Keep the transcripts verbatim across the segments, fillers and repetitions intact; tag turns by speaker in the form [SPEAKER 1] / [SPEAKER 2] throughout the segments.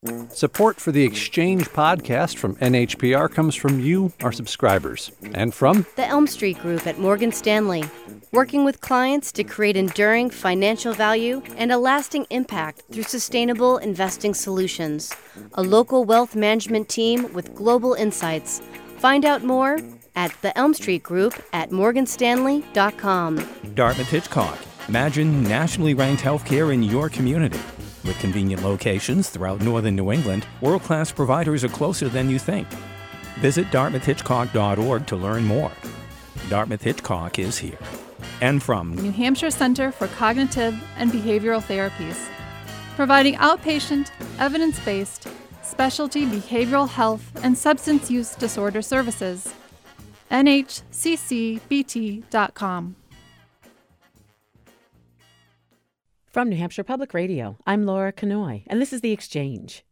[SPEAKER 1] Support for the Exchange podcast from N H P R comes from you, our subscribers, and from
[SPEAKER 2] the Elm Street Group at Morgan Stanley, working with clients to create enduring financial value and a lasting impact through sustainable investing solutions. A local wealth management team with global insights. Find out more at the Elm Street Group at morgan stanley dot com.
[SPEAKER 3] Dartmouth-Hitchcock. Imagine nationally ranked healthcare in your community. With convenient locations throughout northern New England, world-class providers are closer than you think. Visit dartmouth hitchcock dot org to learn more. Dartmouth-Hitchcock is here. And from
[SPEAKER 4] New Hampshire Center for Cognitive and Behavioral Therapies, providing outpatient, evidence-based, specialty behavioral health and substance use disorder services. N H C C B T dot com.
[SPEAKER 5] From New Hampshire Public Radio, I'm Laura Kanoy, and this is The Exchange.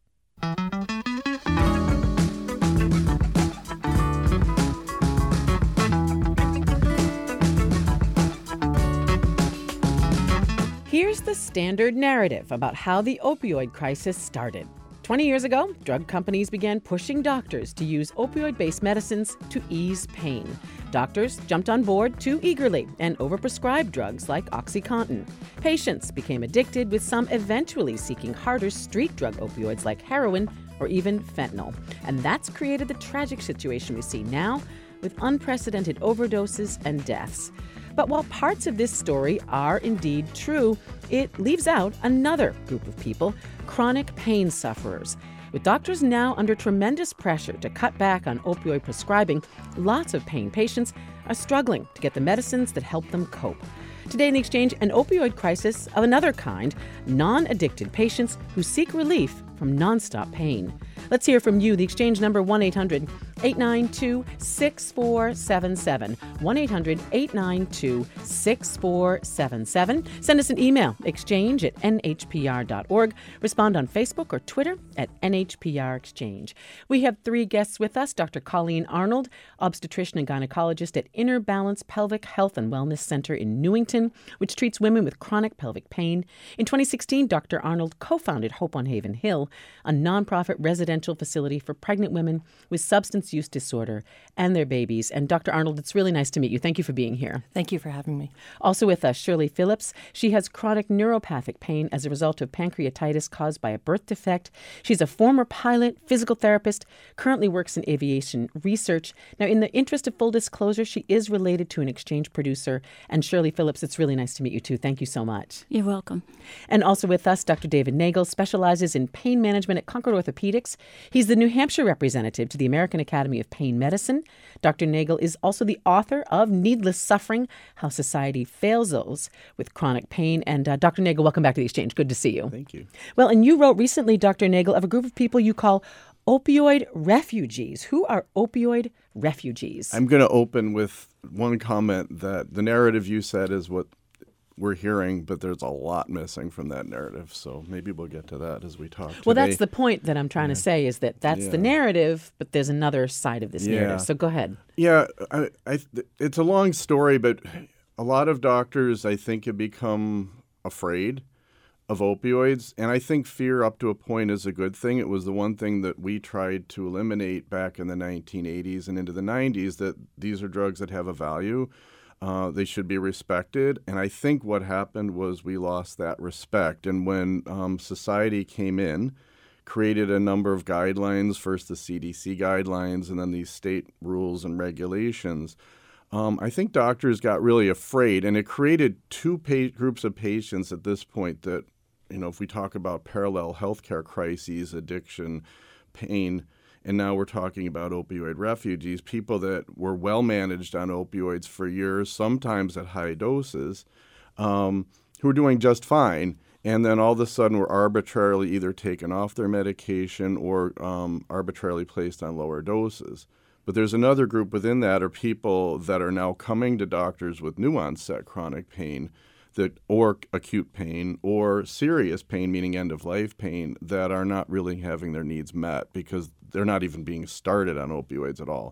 [SPEAKER 5] Here's the standard narrative about how the opioid crisis started. twenty years ago, drug companies began pushing doctors to use opioid-based medicines to ease pain. Doctors jumped on board too eagerly and overprescribed drugs like OxyContin. Patients became addicted, with some eventually seeking harder street drug opioids like heroin or even fentanyl. And that's created the tragic situation we see now, with unprecedented overdoses and deaths. But while parts of this story are indeed true, it leaves out another group of people, chronic pain sufferers. With doctors now under tremendous pressure to cut back on opioid prescribing, lots of pain patients are struggling to get the medicines that help them cope. Today in The Exchange, an opioid crisis of another kind, non-addicted patients who seek relief from nonstop pain. Let's hear from you. The Exchange number one eight hundred eight nine two six four seven seven. one eight hundred eight nine two six four seven seven. Send us an email, exchange at n h p r dot org. Respond on Facebook or Twitter at N H P R Exchange. We have three guests with us. Doctor Colleen Arnold, obstetrician and gynecologist at Inner Balance Pelvic Health and Wellness Center in Newington, which treats women with chronic pelvic pain. In twenty sixteen, Doctor Arnold co-founded Hope on Haven Hill, a nonprofit residential facility for pregnant women with substance use disorder and their babies. And Doctor Arnold, it's really nice to meet you. Thank you for being here.
[SPEAKER 6] Thank you for having me.
[SPEAKER 5] Also with us, Shirley Phillips. She has chronic neuropathic pain as a result of pancreatitis caused by a birth defect. She's a former pilot, physical therapist, currently works in aviation research. Now, in the interest of full disclosure, she is related to an Exchange producer. And Shirley Phillips, it's really nice to meet you too. Thank you so much.
[SPEAKER 6] You're welcome.
[SPEAKER 5] And also with us, Doctor David Nagel specializes in pain management at Concord Orthopedics. He's the New Hampshire representative to the American Academy of Pain Medicine. Doctor Nagel is also the author of Needless Suffering, How Society Fails Those with Chronic Pain. And uh, Doctor Nagel, welcome back to The Exchange. Good to see you.
[SPEAKER 7] Thank you.
[SPEAKER 5] Well, and you wrote recently, Doctor Nagel, of a group of people you call opioid refugees. Who are opioid refugees?
[SPEAKER 7] I'm going to open with one comment that the narrative you said is what we're hearing, but there's a lot missing from that narrative. So maybe we'll get to that as we talk today.
[SPEAKER 5] Well, that's the point that I'm trying yeah. to say, is that that's
[SPEAKER 7] yeah.
[SPEAKER 5] the narrative, but there's another side of this
[SPEAKER 7] yeah.
[SPEAKER 5] narrative. So go ahead.
[SPEAKER 7] Yeah, I, I, it's a long story, but a lot of doctors, I think, have become afraid of opioids. And I think fear up to a point is a good thing. It was the one thing that we tried to eliminate back in the nineteen eighties and into the nineties, that these are drugs that have a value. Uh, they should be respected. And I think what happened was we lost that respect. And when um, society came in, created a number of guidelines, first the C D C guidelines and then these state rules and regulations, um, I think doctors got really afraid. And it created two pa- groups of patients at this point that, you know, if we talk about parallel healthcare crises, addiction, pain, and now we're talking about opioid refugees, people that were well managed on opioids for years, sometimes at high doses, um, who were doing just fine. And then all of a sudden were arbitrarily either taken off their medication or um, arbitrarily placed on lower doses. But there's another group within that are people that are now coming to doctors with new onset chronic pain, that or acute pain or serious pain, meaning end-of-life pain, that are not really having their needs met because they're not even being started on opioids at all.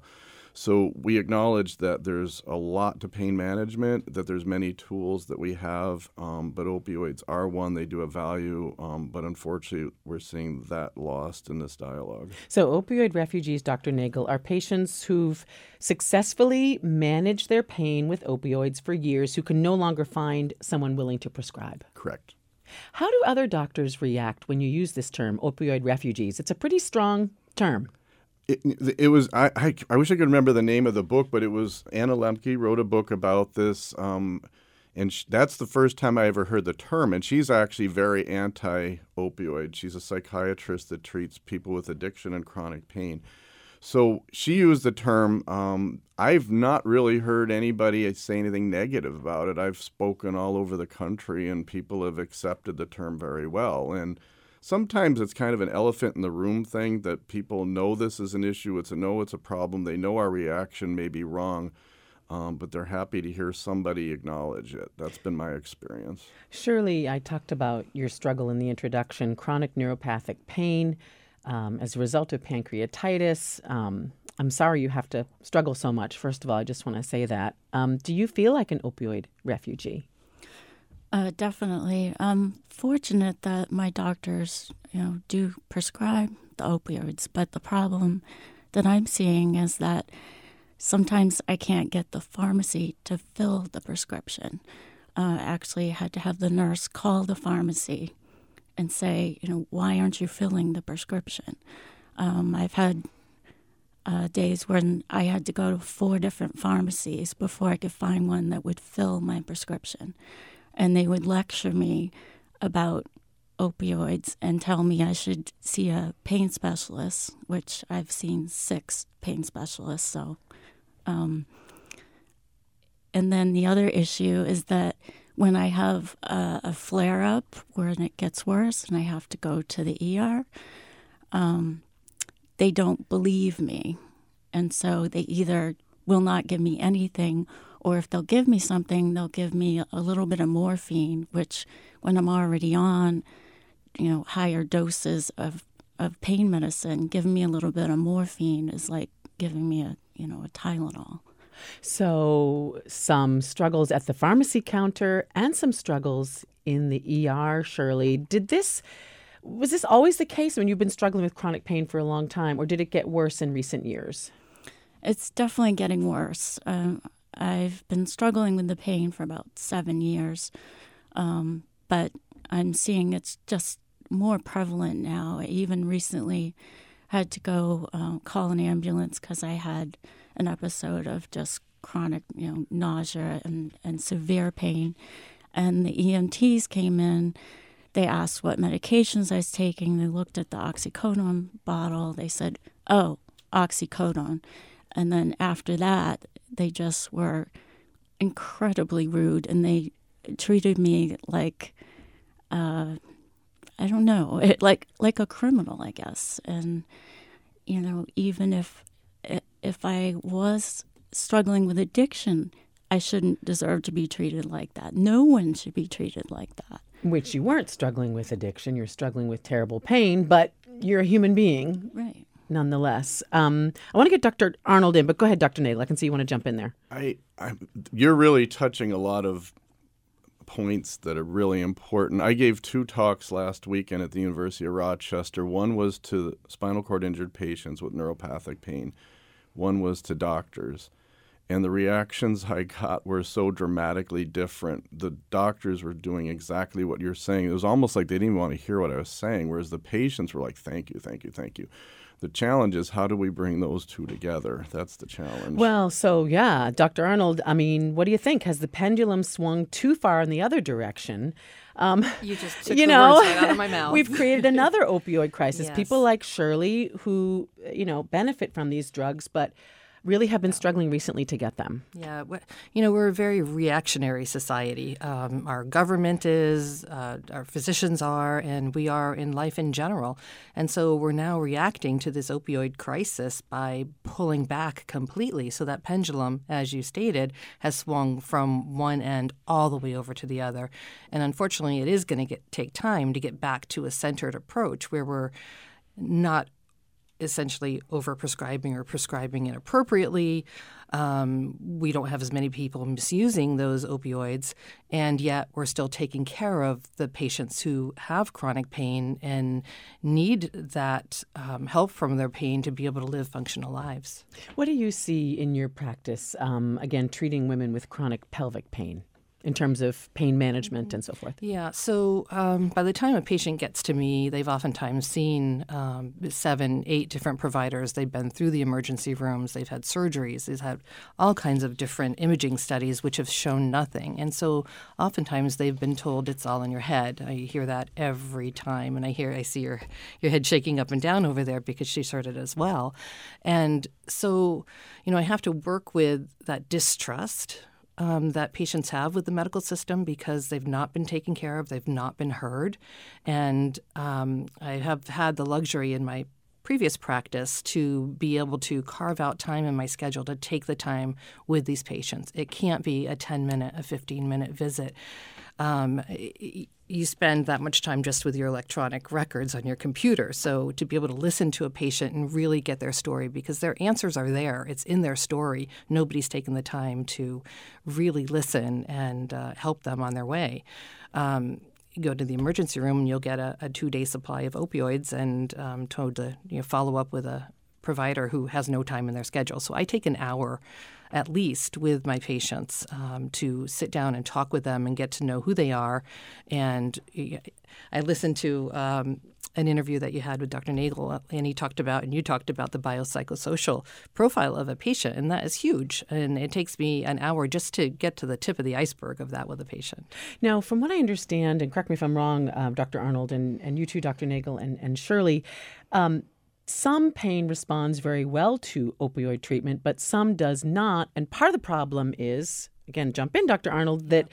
[SPEAKER 7] So we acknowledge that there's a lot to pain management, that there's many tools that we have, um, but opioids are one. They do have value, um, but unfortunately we're seeing that lost in this dialogue.
[SPEAKER 5] So opioid refugees, Doctor Nagel, are patients who've successfully managed their pain with opioids for years who can no longer find someone willing to prescribe.
[SPEAKER 7] Correct.
[SPEAKER 5] How do other doctors react when you use this term, opioid refugees? It's a pretty strong term.
[SPEAKER 7] It, it was, I, I, I wish I could remember the name of the book, but it was, Anna Lembke wrote a book about this, um, and sh- that's the first time I ever heard the term, and she's actually very anti-opioid. She's a psychiatrist that treats people with addiction and chronic pain. So she used the term. Um, I've not really heard anybody say anything negative about it. I've spoken all over the country, and people have accepted the term very well. And sometimes it's kind of an elephant in the room thing that people know this is an issue. It's a no, it's a problem. They know our reaction may be wrong, um, but they're happy to hear somebody acknowledge it. That's been my experience.
[SPEAKER 5] Shirley, I talked about your struggle in the introduction, chronic neuropathic pain um, as a result of pancreatitis. Um, I'm sorry you have to struggle so much. First of all, I just want to say that. Um, do you feel like an opioid refugee?
[SPEAKER 6] Uh, definitely. I'm fortunate that my doctors, you know, do prescribe the opioids, but the problem that I'm seeing is that sometimes I can't get the pharmacy to fill the prescription. Uh, actually, I had to have the nurse call the pharmacy and say, you know, why aren't you filling the prescription? Um, I've had uh, days when I had to go to four different pharmacies before I could find one that would fill my prescription. And they would lecture me about opioids and tell me I should see a pain specialist, which I've seen six pain specialists. So, um, and then the other issue is that when I have a, a flare-up where it gets worse and I have to go to the E R, um, they don't believe me. And so they either will not give me anything, or if they'll give me something, they'll give me a little bit of morphine, which when I'm already on, you know, higher doses of, of pain medicine, giving me a little bit of morphine is like giving me a, you know, a Tylenol.
[SPEAKER 5] So some struggles at the pharmacy counter and some struggles in the E R, Shirley. Did this, was this always the case when you've been struggling with chronic pain for a long time, or did it get worse in recent years?
[SPEAKER 6] It's definitely getting worse. Um, I've been struggling with the pain for about seven years, um, but I'm seeing it's just more prevalent now. I even recently had to go uh, call an ambulance because I had an episode of just chronic, you know, nausea and, and severe pain. And the E M Ts came in. They asked what medications I was taking. They looked at the oxycodone bottle. They said, oh, oxycodone. And then after that, they just were incredibly rude, and they treated me like, uh, I don't know, it, like like a criminal, I guess. And, you know, even if if I was struggling with addiction, I shouldn't deserve to be treated like that. No one should be treated like that.
[SPEAKER 5] Which you weren't struggling with addiction. You're struggling with terrible pain, but you're a human being.
[SPEAKER 6] Right.
[SPEAKER 5] Nonetheless. Um, I want to get Doctor Arnold in, but go ahead, Doctor Nagel. I can see you want to jump in there.
[SPEAKER 7] I, I, you're really touching a lot of points that are really important. I gave two talks last weekend at the University of Rochester. One was to spinal cord injured patients with neuropathic pain. One was to doctors. And the reactions I got were so dramatically different. The doctors were doing exactly what you're saying. It was almost like they didn't even want to hear what I was saying, whereas the patients were like, thank you, thank you, thank you. The challenge is, how do we bring those two together? That's the challenge.
[SPEAKER 5] Well, so yeah, Doctor Arnold, I mean, what do you think? Has the pendulum swung too far in the other direction? Um,
[SPEAKER 8] you just took
[SPEAKER 5] you
[SPEAKER 8] the
[SPEAKER 5] know,
[SPEAKER 8] words right out of my mouth.
[SPEAKER 5] We've created another opioid crisis.
[SPEAKER 8] Yes.
[SPEAKER 5] People like Shirley who, you know, benefit from these drugs, but really have been struggling recently to get them.
[SPEAKER 8] Yeah, you know, we're a very reactionary society. Um, our government is, uh, our physicians are, and we are in life in general. And so we're now reacting to this opioid crisis by pulling back completely. So that pendulum, as you stated, has swung from one end all the way over to the other. And unfortunately, it is going to get take time to get back to a centered approach where we're not essentially overprescribing or prescribing inappropriately. Um, we don't have as many people misusing those opioids, and yet we're still taking care of the patients who have chronic pain and need that um, help from their pain to be able to live functional lives.
[SPEAKER 5] What do you see in your practice, um, again, treating women with chronic pelvic pain? In terms of pain management and so forth?
[SPEAKER 8] Yeah, so um, by the time a patient gets to me, they've oftentimes seen um, seven, eight different providers. They've been through the emergency rooms. They've had surgeries. They've had all kinds of different imaging studies which have shown nothing. And so oftentimes they've been told it's all in your head. I hear that every time, and I hear, I see your, your head shaking up and down over there because she's heard it as well. And so, you know, I have to work with that distrust Um, that patients have with the medical system because they've not been taken care of, they've not been heard. And um, I have had the luxury in my previous practice to be able to carve out time in my schedule to take the time with these patients. It can't be a ten-minute, a fifteen-minute visit. Um, you spend that much time just with your electronic records on your computer. So to be able to listen to a patient and really get their story, because their answers are there. It's in their story. Nobody's taken the time to really listen and uh, help them on their way. Um, you go to the emergency room and you'll get a, a two-day supply of opioids and um, told to you know, follow up with a provider who has no time in their schedule. So I take an hour at least with my patients um, to sit down and talk with them and get to know who they are. And I listened to um, an interview that you had with Doctor Nagel, and he talked about, and you talked about the biopsychosocial profile of a patient, and that is huge. And it takes me an hour just to get to the tip of the iceberg of that with a patient.
[SPEAKER 5] Now, from what I understand, and correct me if I'm wrong, uh, Doctor Arnold, and, and you too, Doctor Nagel and, and Shirley, um, some pain responds very well to opioid treatment, but some does not. And part of the problem is, again, jump in, Doctor Arnold, that,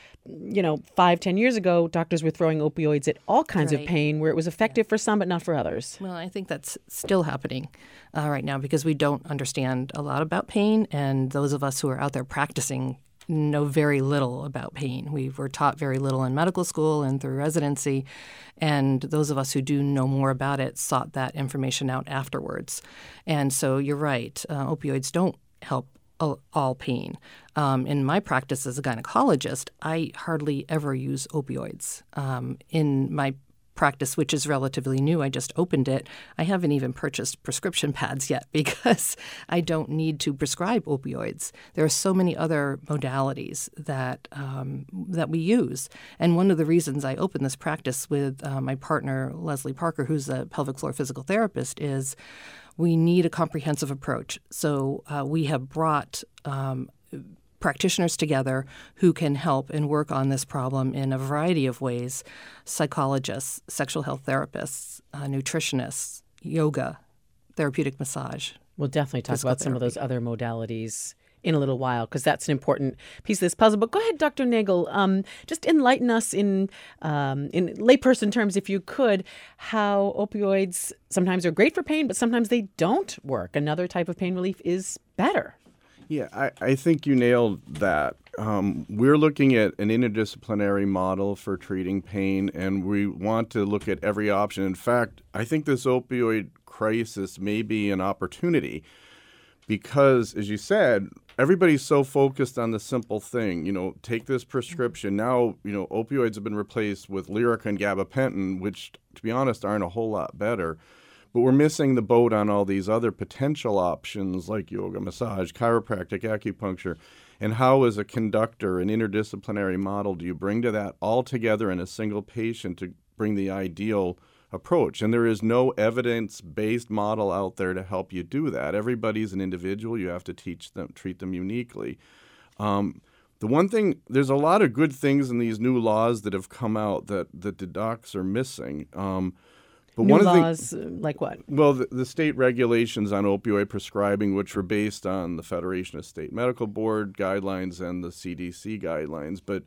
[SPEAKER 5] you know, five, ten years ago, doctors were throwing opioids at all kinds right. of pain where it was effective yeah. for some, but not for others.
[SPEAKER 8] Well, I think that's still happening uh, right now because we don't understand a lot about pain. And those of us who are out there practicing know very little about pain. We were taught very little in medical school and through residency, and those of us who do know more about it sought that information out afterwards. And so you're right, uh, opioids don't help all, all pain. Um, in my practice as a gynecologist, I hardly ever use opioids. Um, in my practice, which is relatively new, I just opened it, I haven't even purchased prescription pads yet because I don't need to prescribe opioids. There are so many other modalities that um, that we use. And one of the reasons I opened this practice with uh, my partner, Leslie Parker, who's a pelvic floor physical therapist, is we need a comprehensive approach. So uh, we have brought um, practitioners together who can help and work on this problem in a variety of ways: psychologists, sexual health therapists, uh, nutritionists, yoga, therapeutic massage.
[SPEAKER 5] We'll definitely talk about therapy. Some of those other modalities in a little while because that's an important piece of this puzzle. But go ahead, Doctor Nagel, um, just enlighten us in um, in layperson terms, if you could, how opioids sometimes are great for pain, but sometimes they don't work. Another type of pain relief is better.
[SPEAKER 7] Yeah, I, I think you nailed that. Um, we're looking at an interdisciplinary model for treating pain, and we want to look at every option. In fact, I think this opioid crisis may be an opportunity because, as you said, everybody's so focused on the simple thing. You know, take this prescription. Now, you know, opioids have been replaced with Lyrica and gabapentin, which, to be honest, aren't a whole lot better. But we're missing the boat on all these other potential options like yoga, massage, chiropractic, acupuncture. And how, as a conductor, an interdisciplinary model, do you bring to that all together in a single patient to bring the ideal approach? And there is no evidence-based model out there to help you do that. Everybody's an individual. You have to teach them, treat them uniquely. Um, the one thing, there's a lot of good things in these new laws that have come out that, that the docs are missing. Um, But
[SPEAKER 5] New
[SPEAKER 7] one
[SPEAKER 5] laws,
[SPEAKER 7] of the,
[SPEAKER 5] like what?
[SPEAKER 7] Well, the, the state regulations on opioid prescribing, which were based on the Federation of State Medical Board guidelines and the C D C guidelines, but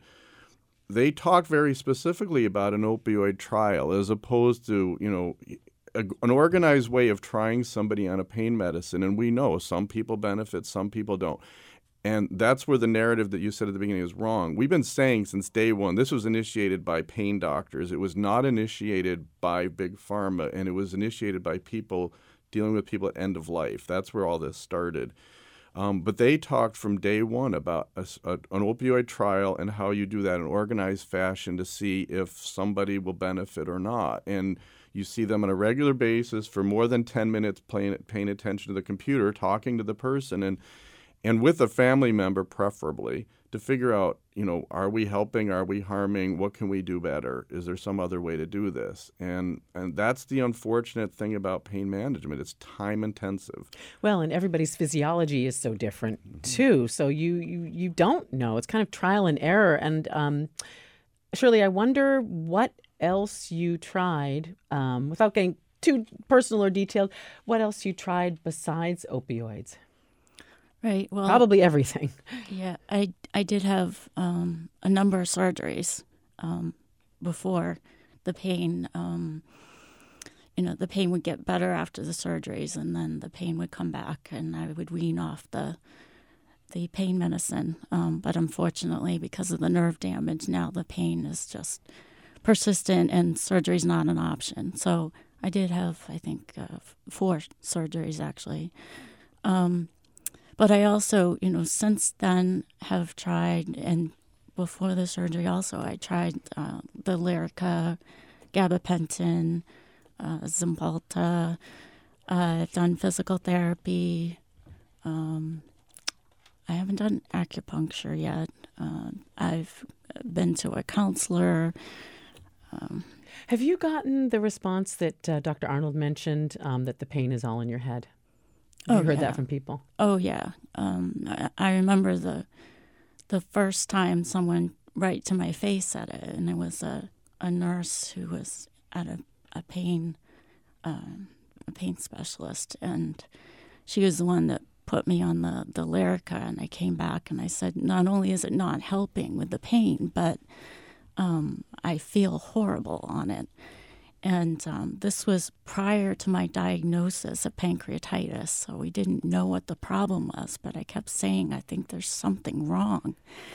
[SPEAKER 7] they talk very specifically about an opioid trial as opposed to, you know, a, an organized way of trying somebody on a pain medicine. And we know some people benefit, some people don't. And that's where the narrative that you said at the beginning is wrong. We've been saying since day one, this was initiated by pain doctors. It was not initiated by Big Pharma, and it was initiated by people dealing with people at end of life. That's where all this started. Um, but they talked from day one about a, a, an opioid trial and how you do that in organized fashion to see if somebody will benefit or not. And you see them on a regular basis for more than ten minutes paying, paying attention to the computer, talking to the person, and and with a family member preferably, to figure out, you know, are we helping, are we harming, what can we do better? Is there some other way to do this? And and that's the unfortunate thing about pain management. It's time intensive.
[SPEAKER 5] Well, and everybody's physiology is so different mm-hmm. too. So you, you you don't know. It's kind of trial and error. And um, Shirley, I wonder what else you tried, um, without getting too personal or detailed, what else you tried besides opioids?
[SPEAKER 6] Right. Well,
[SPEAKER 5] probably everything.
[SPEAKER 6] Yeah, I I did have um, a number of surgeries um, before the pain. Um, you know, the pain would get better after the surgeries, and then the pain would come back, and I would wean off the the pain medicine. Um, but unfortunately, because of the nerve damage, now the pain is just persistent, and surgery is not an option. So I did have, I think, uh, four surgeries actually. Um, But I also, you know, since then have tried, and before the surgery also, I tried uh, the Lyrica, gabapentin, uh, Cymbalta. Uh, I've done physical therapy. Um, I haven't done acupuncture yet. Uh, I've been to a counselor. Um,
[SPEAKER 5] have you gotten the response that uh, Doctor Arnold mentioned, um, that the pain is all in your head? Have you
[SPEAKER 6] oh,
[SPEAKER 5] heard
[SPEAKER 6] yeah.
[SPEAKER 5] that from people?
[SPEAKER 6] Oh, yeah. Um, I, I remember the the first time someone right to my face said it, and it was a, a nurse who was at a, a pain um, a pain specialist, and she was the one that put me on the, the Lyrica, and I came back and I said, not only is it not helping with the pain, but um, I feel horrible on it. And um, this was prior to my diagnosis of pancreatitis, so we didn't know what the problem was, but I kept saying, I think there's something wrong.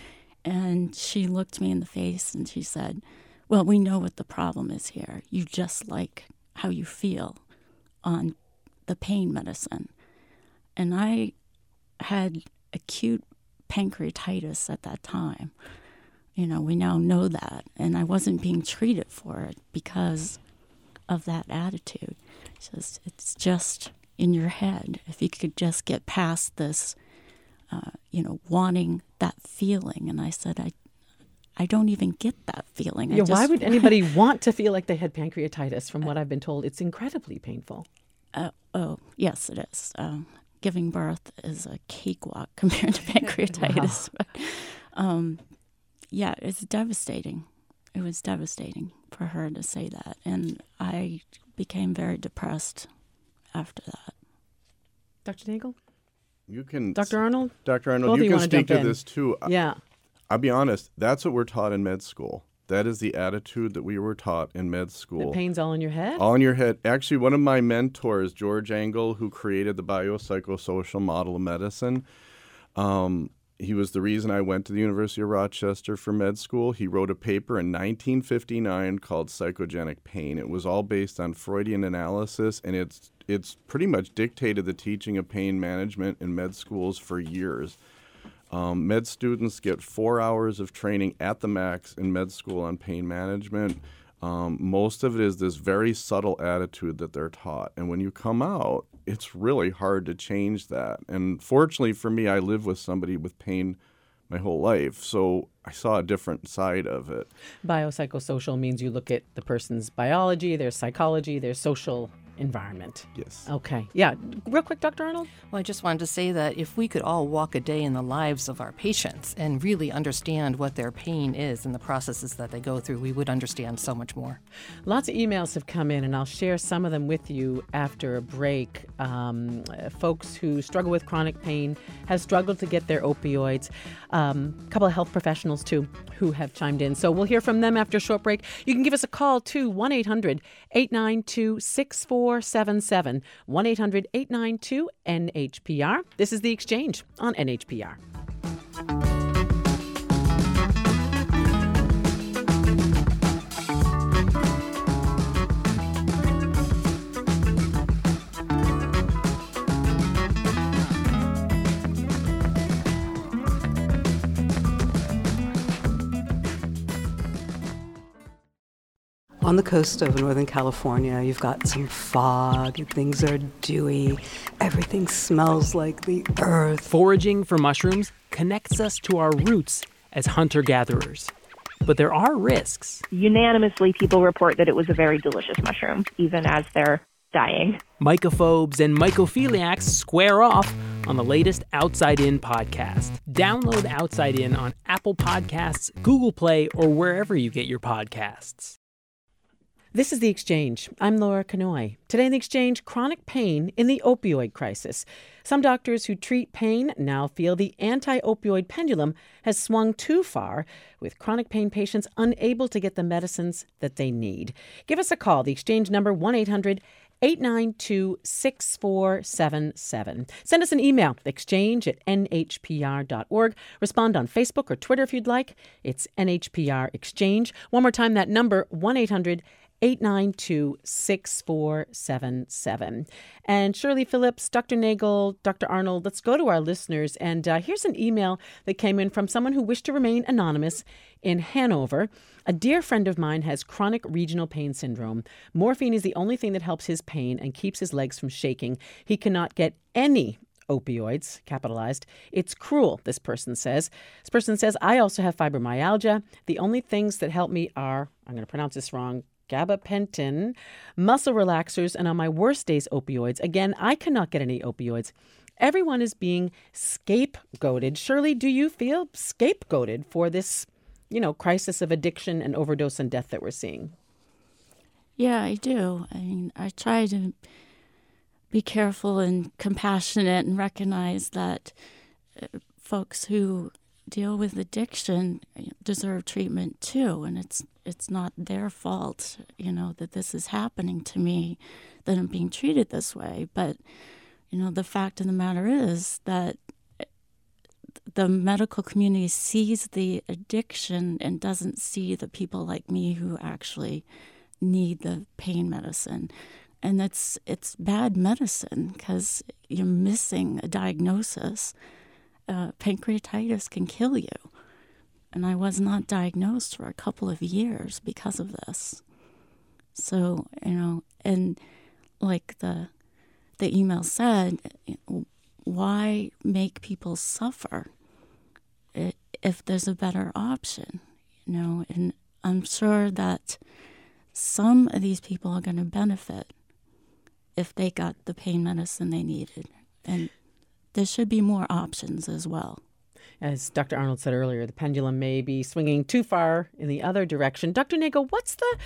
[SPEAKER 6] And she looked me in the face and she said, well, we know what the problem is here. You just like how you feel on the pain medicine. And I had acute pancreatitis at that time. You know, we now know that. And I wasn't being treated for it because of that attitude. She says, it's just in your head. If you could just get past this, uh, you know, wanting that feeling. And I said, I I don't even get that feeling.
[SPEAKER 5] Yeah,
[SPEAKER 6] I just,
[SPEAKER 5] why would anybody want to feel like they had pancreatitis? From what I've been told, it's incredibly painful.
[SPEAKER 6] Uh, oh, yes, it is. Um, giving birth is a cakewalk compared to pancreatitis. Wow. But, um, yeah, it's devastating. It was devastating for her to say that. And I became very depressed after that.
[SPEAKER 5] Doctor Nagel?
[SPEAKER 7] You can,
[SPEAKER 5] Doctor Arnold?
[SPEAKER 7] Doctor Arnold,
[SPEAKER 5] Both
[SPEAKER 7] you
[SPEAKER 5] you
[SPEAKER 7] can
[SPEAKER 5] wanna
[SPEAKER 7] speak
[SPEAKER 5] jump
[SPEAKER 7] to
[SPEAKER 5] in.
[SPEAKER 7] this too.
[SPEAKER 5] Yeah.
[SPEAKER 7] I'll be honest, that's what we're taught in med school. That is the attitude that we were taught in med school.
[SPEAKER 5] The pain's all in your head?
[SPEAKER 7] All in your head. Actually, one of my mentors, George Engel, who created the biopsychosocial model of medicine, um, he was the reason I went to the University of Rochester for med school. He wrote a paper in nineteen fifty-nine called Psychogenic Pain. It was all based on Freudian analysis, and it's it's pretty much dictated the teaching of pain management in med schools for years. Um, med students get four hours of training at the max in med school on pain management. Um, most of it is this very subtle attitude that they're taught. And when you come out, it's really hard to change that. And fortunately for me, I live with somebody with pain my whole life, so I saw a different side of it.
[SPEAKER 5] Biopsychosocial means you look at the person's biology, their psychology, their social environment.
[SPEAKER 7] Yes.
[SPEAKER 5] Okay. Yeah. Real quick, Doctor Arnold?
[SPEAKER 8] Well, I just wanted to say that if we could all walk a day in the lives of our patients and really understand what their pain is and the processes that they go through, we would understand so much more.
[SPEAKER 5] Lots of emails have come in, and I'll share some of them with you after a break. Um, uh, folks who struggle with chronic pain have struggled to get their opioids. Um, a couple of health professionals, too, who have chimed in. So we'll hear from them after a short break. You can give us a call to one eight hundred eight nine two six four seven seven, one eight hundred eight nine two N H P R. This is The Exchange on N H P R.
[SPEAKER 9] On the coast of Northern California, you've got some fog, things are dewy, everything smells like the earth.
[SPEAKER 10] Foraging for mushrooms connects us to our roots as hunter-gatherers. But there are risks.
[SPEAKER 11] Unanimously, people report that it was a very delicious mushroom, even as they're dying.
[SPEAKER 10] Mycophobes and mycophiliacs square off on the latest Outside In podcast. Download Outside In on Apple Podcasts, Google Play, or wherever you get your podcasts.
[SPEAKER 5] This is The Exchange. I'm Laura Kanoy. Today in The Exchange, chronic pain in the opioid crisis. Some doctors who treat pain now feel the anti-opioid pendulum has swung too far, with chronic pain patients unable to get the medicines that they need. Give us a call. The Exchange number, one eight hundred eight nine two six four seven seven. Send us an email, exchange at n h p r dot org. Respond on Facebook or Twitter if you'd like. It's N H P R Exchange. One more time, that number, one eight hundred eight nine two six four seven seven. And Shirley Phillips, Doctor Nagel, Doctor Arnold, let's go to our listeners. And uh, here's an email that came in from someone who wished to remain anonymous in Hanover. A dear friend of mine has chronic regional pain syndrome. Morphine is the only thing that helps his pain and keeps his legs from shaking. He cannot get any opioids, capitalized. It's cruel, this person says. This person says, I also have fibromyalgia. The only things that help me are, I'm going to pronounce this wrong, gabapentin, muscle relaxers, and on my worst days, opioids. Again, I cannot get any opioids. Everyone is being scapegoated. Shirley, do you feel scapegoated for this, you know, crisis of addiction and overdose and death that we're seeing?
[SPEAKER 6] Yeah, I do. I mean, I try to be careful and compassionate and recognize that uh, folks who deal with addiction deserve treatment too, and it's it's not their fault, you know, that this is happening to me, that I'm being treated this way. But, you know, the fact of the matter is that the medical community sees the addiction and doesn't see the people like me who actually need the pain medicine. And it's it's bad medicine because you're missing a diagnosis. Uh, pancreatitis can kill you. And I was not diagnosed for a couple of years because of this. So, you know, and like the the email said, why make people suffer if there's a better option? You know, and I'm sure that some of these people are going to benefit if they got the pain medicine they needed. And there should be more options as well.
[SPEAKER 5] As Doctor Arnold said earlier, the pendulum may be swinging too far in the other direction. Doctor Nagel, what's the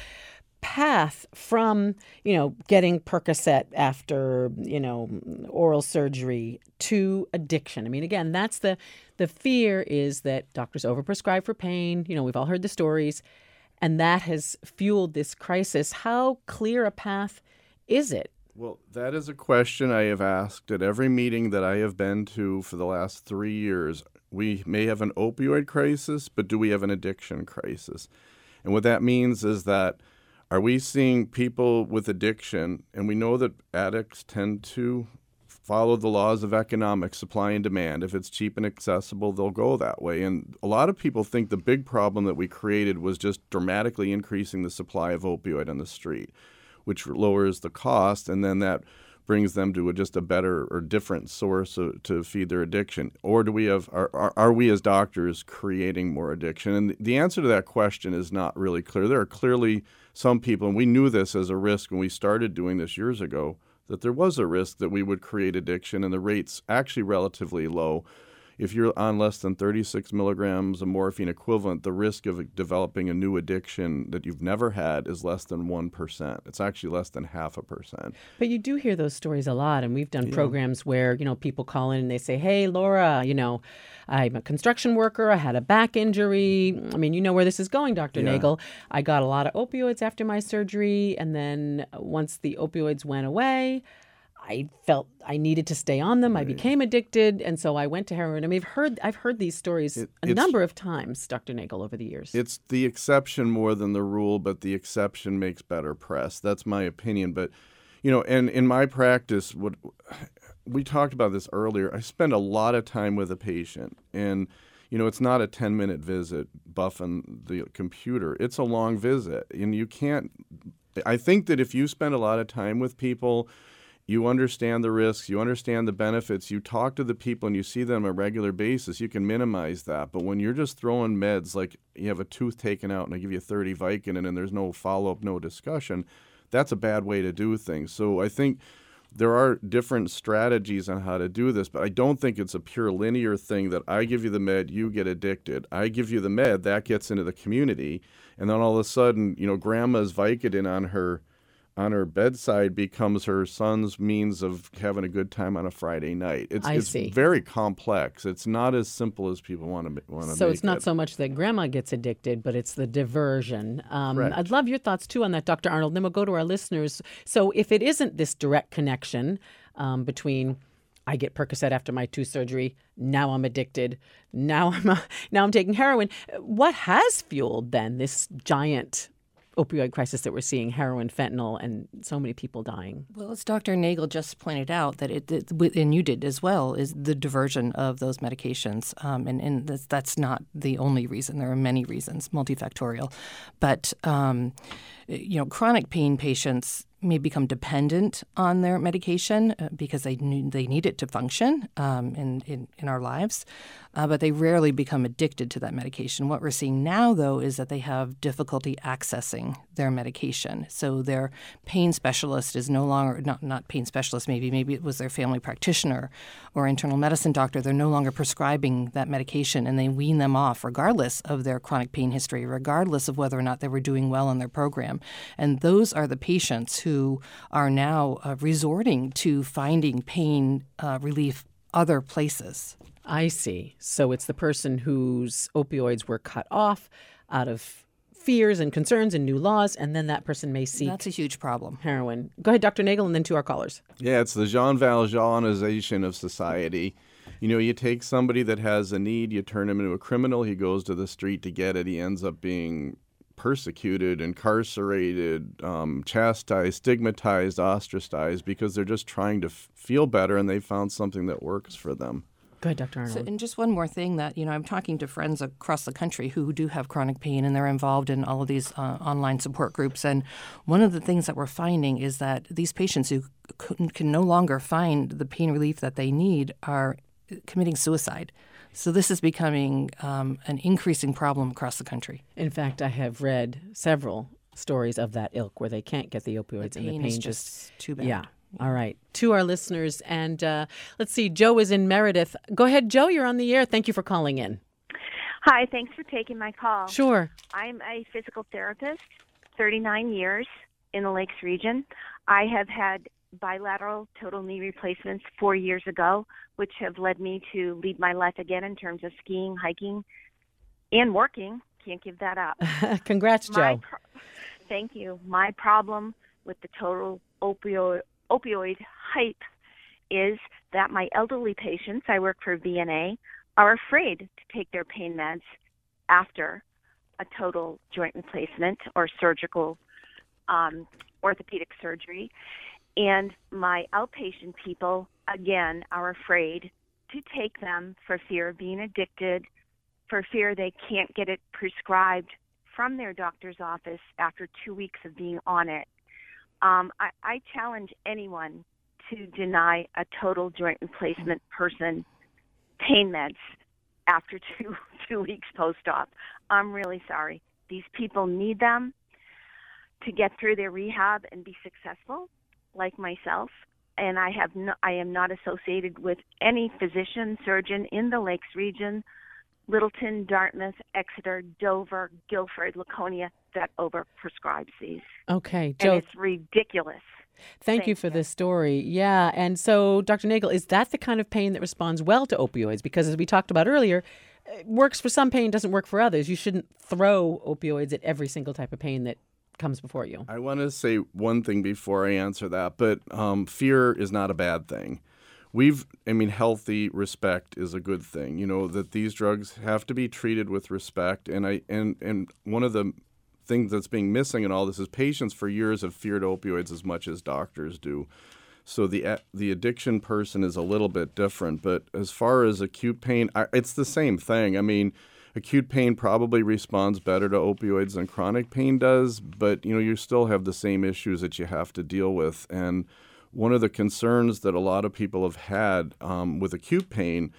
[SPEAKER 5] path from, you know, getting Percocet after, you know, oral surgery to addiction? I mean, again, that's the the fear is that doctors overprescribe for pain. You know, we've all heard the stories, and that has fueled this crisis. How clear a path is it?
[SPEAKER 7] Well, that is a question I have asked at every meeting that I have been to for the last three years. We may have an opioid crisis, but do we have an addiction crisis? And what that means is that are we seeing people with addiction, and we know that addicts tend to follow the laws of economic supply and demand. If it's cheap and accessible, they'll go that way. And a lot of people think the big problem that we created was just dramatically increasing the supply of opioid on the street, which lowers the cost, and then that brings them to a, just a better or different source of, to feed their addiction. Or do we have are, are, are we as doctors creating more addiction? And the answer to that question is not really clear. There are clearly some people, and we knew this as a risk when we started doing this years ago, that there was a risk that we would create addiction, and the rate's actually relatively low. If you're on less than thirty-six milligrams of morphine equivalent, the risk of developing a new addiction that you've never had is less than one percent. It's actually less than half a percent.
[SPEAKER 5] But you do hear those stories a lot, and we've done
[SPEAKER 7] yeah.
[SPEAKER 5] programs where, you know, people call in and they say, hey, Laura, you know, I'm a construction worker. I had a back injury. I mean, you know where this is going, Doctor
[SPEAKER 7] Yeah.
[SPEAKER 5] Nagel. I got a lot of opioids after my surgery, and then once the opioids went away, I felt I needed to stay on them. Right. I became addicted, and so I went to heroin. I mean, I've heard I've heard these stories it, a number of times, Doctor Nagel, over the years.
[SPEAKER 7] It's the exception more than the rule, but the exception makes better press. That's my opinion. But, you know, and in my practice, what we talked about this earlier, I spend a lot of time with a patient, and you know, it's not a ten-minute visit buffing the computer. It's a long visit. And you can't – I think that if you spend a lot of time with people, you understand the risks, you understand the benefits, you talk to the people and you see them on a regular basis, you can minimize that. But when you're just throwing meds like you have a tooth taken out and I give you thirty Vicodin and there's no follow-up, no discussion, that's a bad way to do things. So I think there are different strategies on how to do this, but I don't think it's a pure linear thing that I give you the med, you get addicted. I give you the med, that gets into the community, and then all of a sudden, you know, grandma's Vicodin on her on her bedside becomes her son's means of having a good time on a Friday night. It's,
[SPEAKER 5] I
[SPEAKER 7] it's
[SPEAKER 5] see.
[SPEAKER 7] very complex. It's not as simple as people want to want to
[SPEAKER 5] So
[SPEAKER 7] make
[SPEAKER 5] it's not
[SPEAKER 7] it.
[SPEAKER 5] so much that grandma gets addicted, but it's the diversion. Um,
[SPEAKER 7] Correct.
[SPEAKER 5] I'd love your thoughts, too, on that, Doctor Arnold. Then we'll go to our listeners. So if it isn't this direct connection um, between I get Percocet after my tooth surgery, now I'm addicted, now I'm, now I'm taking heroin, what has fueled, then, this giant opioid crisis that we're seeing, heroin, fentanyl, and so many people dying?
[SPEAKER 8] Well, as Doctor Nagel just pointed out, that it, it and you did as well, is the diversion of those medications. Um, and and that's, that's not the only reason. There are many reasons, multifactorial. But, um, you know, chronic pain patients may become dependent on their medication uh, because they need, they need it to function um, in, in, in our lives, uh, but they rarely become addicted to that medication. What we're seeing now, though, is that they have difficulty accessing their medication. So their pain specialist is no longer, not, not pain specialist maybe, maybe it was their family practitioner or internal medicine doctor. They're no longer prescribing that medication, and they wean them off regardless of their chronic pain history, regardless of whether or not they were doing well in their program. And those are the patients who who are now uh, resorting to finding pain uh, relief other places.
[SPEAKER 5] I see. So it's the person whose opioids were cut off out of fears and concerns and new laws, and then that person may seek
[SPEAKER 8] That's a huge problem.
[SPEAKER 5] heroin. Go ahead, Doctor Nagel, and then to our callers.
[SPEAKER 7] Yeah, it's the Jean Valjeanization of society. You know, you take somebody that has a need, you turn him into a criminal, he goes to the street to get it, he ends up being persecuted, incarcerated, um, chastised, stigmatized, ostracized because they're just trying to f- feel better and they found something that works for them.
[SPEAKER 5] Go ahead, Doctor Arnold.
[SPEAKER 8] So, and just one more thing that, you know, I'm talking to friends across the country who do have chronic pain, and they're involved in all of these uh, online support groups. And one of the things that we're finding is that these patients who can, can no longer find the pain relief that they need are committing suicide. So this is becoming um, an increasing problem across the country.
[SPEAKER 5] In fact, I have read several stories of that ilk where they can't get the opioids
[SPEAKER 8] The
[SPEAKER 5] and the
[SPEAKER 8] pain
[SPEAKER 5] pain
[SPEAKER 8] is
[SPEAKER 5] just,
[SPEAKER 8] just too bad.
[SPEAKER 5] Yeah. All right. To our listeners, and uh, let's see, Joe is in Meredith. Go ahead, Joe. You're on the air. Thank you for calling in.
[SPEAKER 12] Hi. Thanks for taking my call.
[SPEAKER 5] Sure.
[SPEAKER 12] I'm a physical therapist, thirty-nine years in the Lakes region. I have had bilateral total knee replacements four years ago, which have led me to lead my life again in terms of skiing, hiking, and working. Can't give that up.
[SPEAKER 5] Congrats, Joe.
[SPEAKER 12] My pro- Thank you. My problem with the total opioid, opioid hype is that my elderly patients, I work for V N A, are afraid to take their pain meds after a total joint replacement or surgical um, orthopedic surgery. And my outpatient people, again, are afraid to take them for fear of being addicted, for fear they can't get it prescribed from their doctor's office after two weeks of being on it. Um, I, I challenge anyone to deny a total joint replacement person pain meds after two two weeks post-op. I'm really sorry. These people need them to get through their rehab and be successful, like myself. And I have no, I am not associated with any physician, surgeon in the Lakes region, Littleton, Dartmouth, Exeter, Dover, Guilford, Laconia, that overprescribes these.
[SPEAKER 5] Okay, Joe.
[SPEAKER 12] And it's ridiculous.
[SPEAKER 5] Thank,
[SPEAKER 12] Thank
[SPEAKER 5] you for
[SPEAKER 12] you.
[SPEAKER 5] this story. Yeah, and so, Doctor Nagel, is that the kind of pain that responds well to opioids? Because as we talked about earlier, it works for some pain, doesn't work for others. You shouldn't throw opioids at every single type of pain that comes before you.
[SPEAKER 7] I want to say one thing before I answer that, but um, fear is not a bad thing. We've, I mean, healthy respect is a good thing. You know, that these drugs have to be treated with respect. And I and, and one of the things that's being missing in all this is patients for years have feared opioids as much as doctors do. So the the addiction person is a little bit different. But as far as acute pain, I, it's the same thing. I mean, acute pain probably responds better to opioids than chronic pain does, but you know, you still have the same issues that you have to deal with. And one of the concerns that a lot of people have had um, with acute pain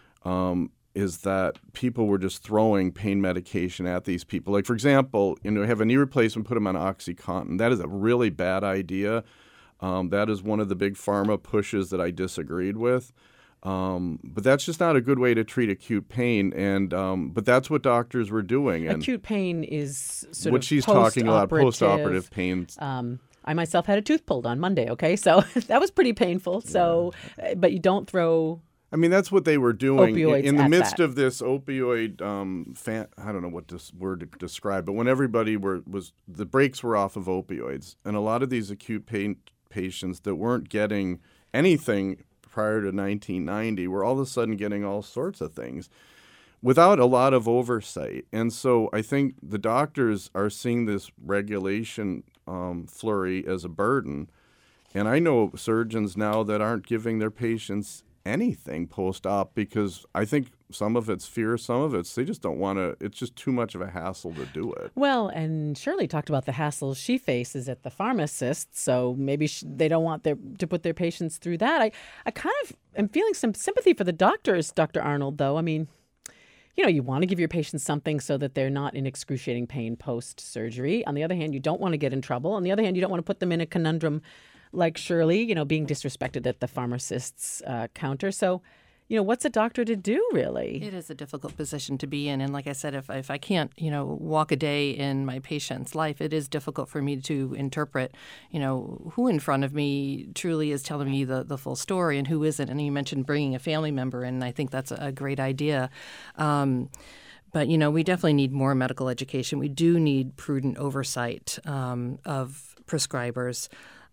[SPEAKER 7] um, is that people were just throwing pain medication at these people. Like, for example, you know, have a knee replacement, put them on OxyContin. That is a really bad idea. Um, that is one of the big pharma pushes that I disagreed with. Um, but that's just not a good way to treat acute pain, and um, but that's what doctors were doing. And
[SPEAKER 5] acute pain is sort
[SPEAKER 7] what
[SPEAKER 5] of
[SPEAKER 7] she's talking about, post-operative pain.
[SPEAKER 5] Um, I myself had a tooth pulled on Monday. Okay, so that was pretty painful. So, yeah. But you don't throw.
[SPEAKER 7] I mean, that's what they were doing
[SPEAKER 5] opioids
[SPEAKER 7] in the
[SPEAKER 5] at
[SPEAKER 7] midst
[SPEAKER 5] that.
[SPEAKER 7] of this opioid. Um, fan, I don't know what this word to describe, but when everybody were was the brakes were off of opioids, and a lot of these acute pain patients that weren't getting anything prior to nineteen ninety, we're all of a sudden getting all sorts of things without a lot of oversight. And so I think the doctors are seeing this regulation um, flurry as a burden. And I know surgeons now that aren't giving their patients anything post-op because I think some of it's fear, some of it's they just don't want to, it's just too much of a hassle to do it.
[SPEAKER 5] Well, and Shirley talked about the hassles she faces at the pharmacist, so maybe sh- they don't want their to put their patients through that. I, I kind of am feeling some sympathy for the doctors, Doctor Arnold, though. I mean, you know, you want to give your patients something so that they're not in excruciating pain post-surgery. On the other hand, you don't want to get in trouble. On the other hand, you don't want to put them in a conundrum like Shirley, you know, being disrespected at the pharmacist's uh, counter. So, you know, what's a doctor to do, really?
[SPEAKER 8] It is a difficult position to be in. And like I said, if, if I can't, you know, walk a day in my patient's life, it is difficult for me to interpret, you know, who in front of me truly is telling me the, the full story and who isn't. And you mentioned bringing a family member in. And I think that's a, a great idea. Um, But, you know, we definitely need more medical education. We do need prudent oversight um, of prescribers.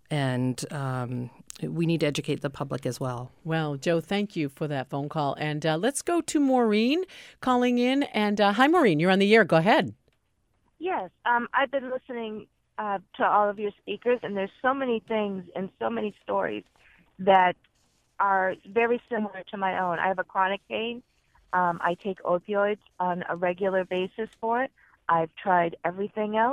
[SPEAKER 8] And um, we need to educate the public as well.
[SPEAKER 5] Well, Joe, thank you for that phone call. And uh, let's go to Maureen calling in. And uh, hi, Maureen, you're on the air. Go ahead.
[SPEAKER 11] Yes, um, I've been listening uh, to all of your speakers, and there's so many things and so many stories that are very similar to my own. I have a chronic pain. Um, I take opioids on a regular basis for it. I've tried everything else,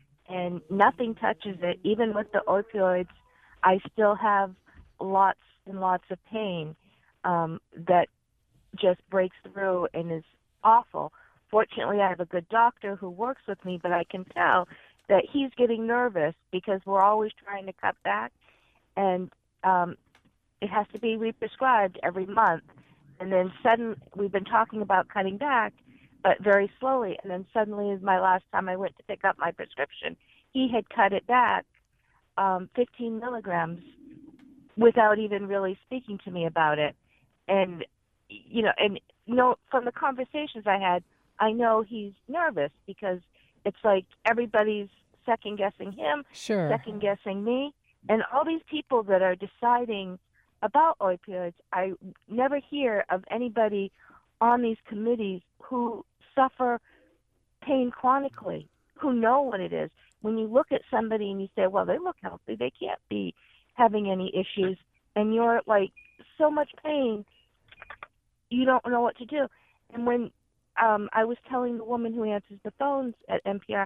[SPEAKER 11] and nothing touches it. Even with the opioids, I still have lots and lots of pain um, that just breaks through and is awful. Fortunately, I have a good doctor who works with me, but I can tell that he's getting nervous because we're always trying to cut back, and um, it has to be re-prescribed every month. And then suddenly, we've been talking about cutting back, but very slowly. And then suddenly, my last time I went to pick up my prescription, he had cut it back um, fifteen milligrams without even really speaking to me about it. And, you know, and you know, from the conversations I had, I know he's nervous because it's like everybody's second-guessing him,
[SPEAKER 5] Sure.
[SPEAKER 11] second-guessing me. And all these people that are deciding about opioids, I never hear of anybody on these committees who suffer pain chronically, who know what it is. When you look at somebody and you say, well, they look healthy, they can't be having any issues, and you're like so much pain, you don't know what to do. And when um, I was telling the woman who answers the phones at N P R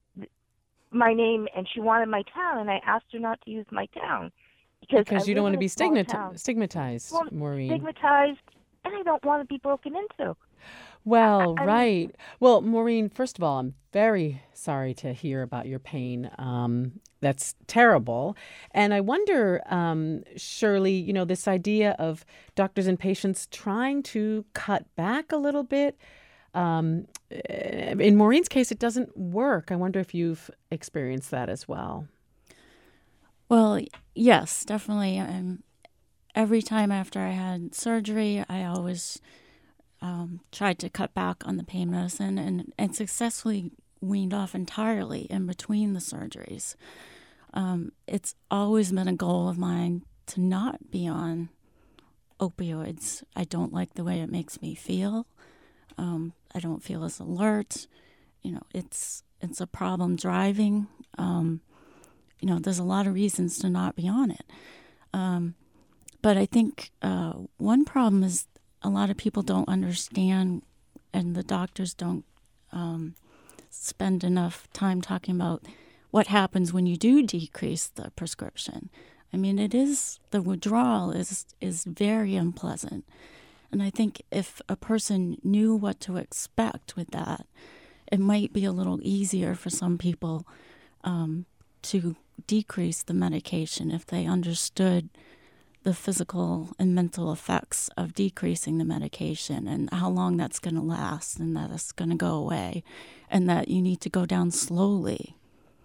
[SPEAKER 11] my name, and she wanted my town, and I asked her not to use my town. Because,
[SPEAKER 5] because you don't want to be stigmatized, stigmatized,
[SPEAKER 11] well,
[SPEAKER 5] Maureen.
[SPEAKER 11] Stigmatized, and I don't want to be broken into.
[SPEAKER 5] Well,
[SPEAKER 11] I,
[SPEAKER 5] right. Well, Maureen, first of all, I'm very sorry to hear about your pain. Um, that's terrible. And I wonder, um, Shirley, you know, this idea of doctors and patients trying to cut back a little bit. Um, in Maureen's case, it doesn't work. I wonder if you've experienced that as well.
[SPEAKER 6] Well, yes, definitely. Um, every time after I had surgery, I always um, tried to cut back on the pain medicine and, and successfully weaned off entirely in between the surgeries. Um, it's always been a goal of mine to not be on opioids. I don't like the way it makes me feel. Um, I don't feel as alert. You know, it's it's a problem driving. Um, You know, there's a lot of reasons to not be on it. Um, but I think uh, one problem is a lot of people don't understand, and the doctors don't um, spend enough time talking about what happens when you do decrease the prescription. I mean, it is, the withdrawal is is very unpleasant. And I think if a person knew what to expect with that, it might be a little easier for some people um, to decrease the medication if they understood the physical and mental effects of decreasing the medication and how long that's going to last and that it's going to go away and that you need to go down slowly.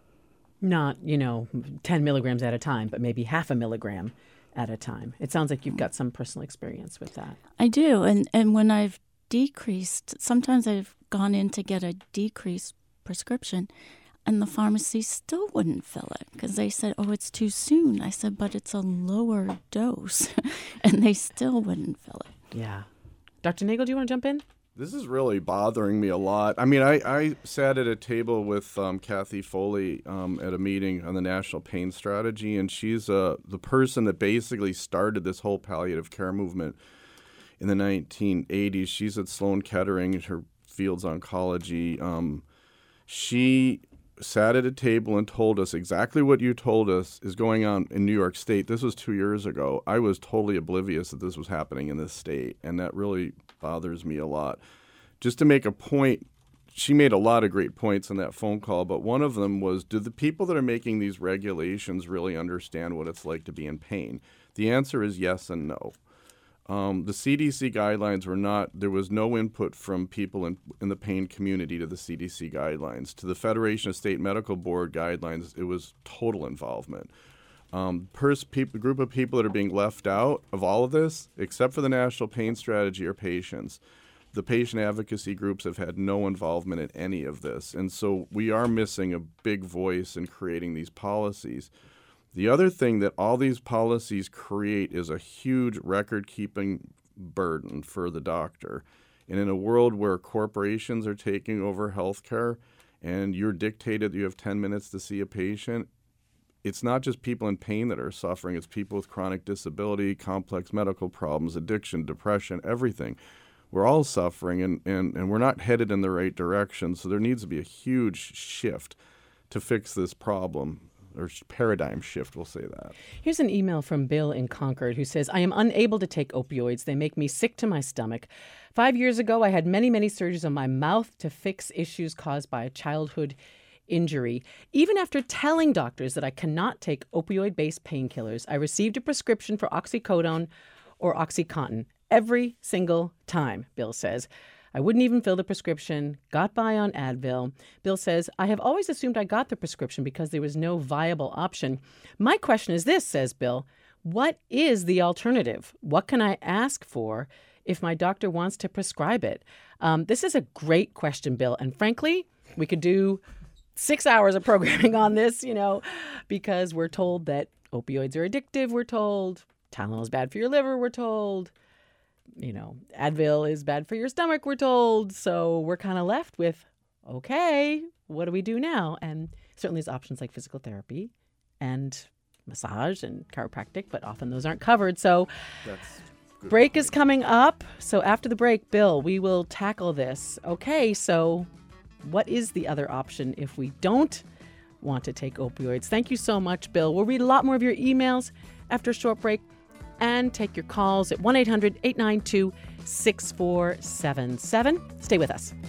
[SPEAKER 5] Not, you know, ten milligrams at a time, but maybe half a milligram at a time. It sounds like you've got some personal experience with that.
[SPEAKER 6] I do. And, and when I've decreased, sometimes I've gone in to get a decreased prescription and the pharmacy still wouldn't fill it because they said, oh, it's too soon. I said, but it's a lower dose. And they still wouldn't fill it.
[SPEAKER 5] Yeah. Doctor Nagel, do you want to jump in?
[SPEAKER 7] This is really bothering me a lot. I mean, I, I sat at a table with um, Kathy Foley um, at a meeting on the National Pain Strategy, and she's uh, the person that basically started this whole palliative care movement in the nineteen eighties. She's at Sloan Kettering, her field's oncology. Um, she sat at a table and told us exactly what you told us is going on in New York State. This was two years ago. I was totally oblivious that this was happening in this state, and that really bothers me a lot. Just to make a point, she made a lot of great points in that phone call, but one of them was, do the people that are making these regulations really understand what it's like to be in pain? The answer is yes and no. Um, the C D C guidelines were not, there was no input from people in, in the pain community to the C D C guidelines. To the Federation of State Medical Board guidelines, it was total involvement. Um, pers- people, group of people that are being left out of all of this, except for the National Pain Strategy, are patients. The patient advocacy groups have had no involvement in any of this. And so we are missing a big voice in creating these policies. The other thing that all these policies create is a huge record-keeping burden for the doctor. And in a world where corporations are taking over healthcare and you're dictated you have ten minutes to see a patient, it's not just people in pain that are suffering. It's people with chronic disability, complex medical problems, addiction, depression, everything. We're all suffering, and, and, and we're not headed in the right direction. So there needs to be a huge shift to fix this problem. Or paradigm shift, we'll say that.
[SPEAKER 5] Here's an email from Bill in Concord who says, I am unable to take opioids. They make me sick to my stomach. Five years ago, I had many, many surgeries on my mouth to fix issues caused by a childhood injury. Even after telling doctors that I cannot take opioid-based painkillers, I received a prescription for oxycodone or OxyContin every single time, Bill says. I wouldn't even fill the prescription, got by on Advil. Bill says, I have always assumed I got the prescription because there was no viable option. My question is this, says Bill, what is the alternative? What can I ask for if my doctor wants to prescribe it? Um, this is a great question, Bill. And frankly, we could do six hours of programming on this, you know, because we're told that opioids are addictive, we're told. Tylenol is bad for your liver, we're told. You know, Advil is bad for your stomach, we're told. So we're kind of left with, okay, what do we do now? And certainly there's options like physical therapy and massage and chiropractic, but often those aren't covered. So
[SPEAKER 7] That's
[SPEAKER 5] break point. is coming up. So after the break, Bill, we will tackle this. Okay, so what is the other option if we don't want to take opioids? Thank you so much, Bill. We'll read a lot more of your emails after a short break and take your calls at one eight hundred eight nine two six four seven seven. Stay with us.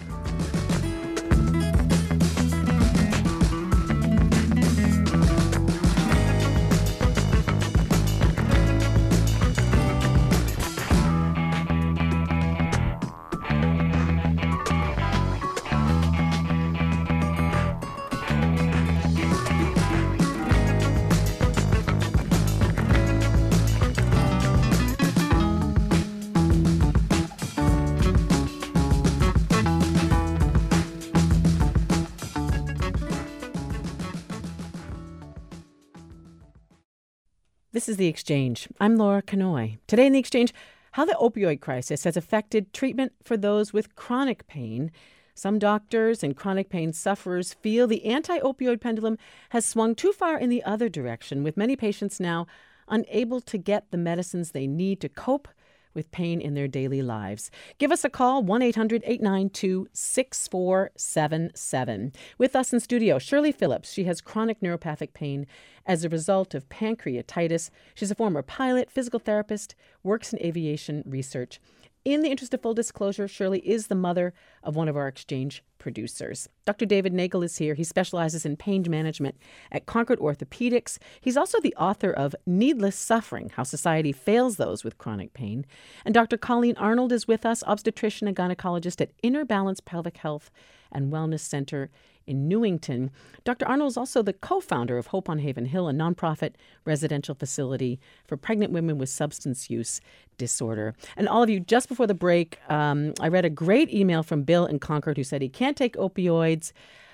[SPEAKER 5] This is The Exchange. I'm Laura Kanoy. Today in The Exchange, how the opioid crisis has affected treatment for those with chronic pain. Some doctors and chronic pain sufferers feel the anti-opioid pendulum has swung too far in the other direction, with many patients now unable to get the medicines they need to cope with pain in their daily lives. Give us a call, one eight hundred, eight nine two, six four seven seven. With us in studio, Shirley Phillips. She has chronic neuropathic pain as a result of pancreatitis. She's a former pilot, physical therapist, works in aviation research. In the interest of full disclosure, Shirley is the mother of one of our exchange producers. Doctor David Nagel is here. He specializes in pain management at Concord Orthopedics. He's also the author of Needless Suffering, How Society Fails Those with Chronic Pain. And Doctor Colleen Arnold is with us, obstetrician and gynecologist at Inner Balance Pelvic Health and Wellness Center in Newington. Doctor Arnold is also the co-founder of Hope on Haven Hill, a nonprofit residential facility for pregnant women with substance use disorder. And all of you, just before the break, um, I read a great email from Bill in Concord who said he can't take opioids.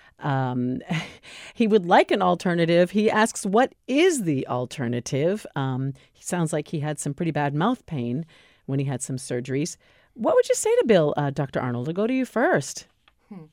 [SPEAKER 5] Um, he would like an alternative. He asks, what is the alternative? Um, he sounds like he had some pretty bad mouth pain when he had some surgeries. What would you say to Bill, uh, Doctor Arnold? I'll go to you first.
[SPEAKER 8] Hmm.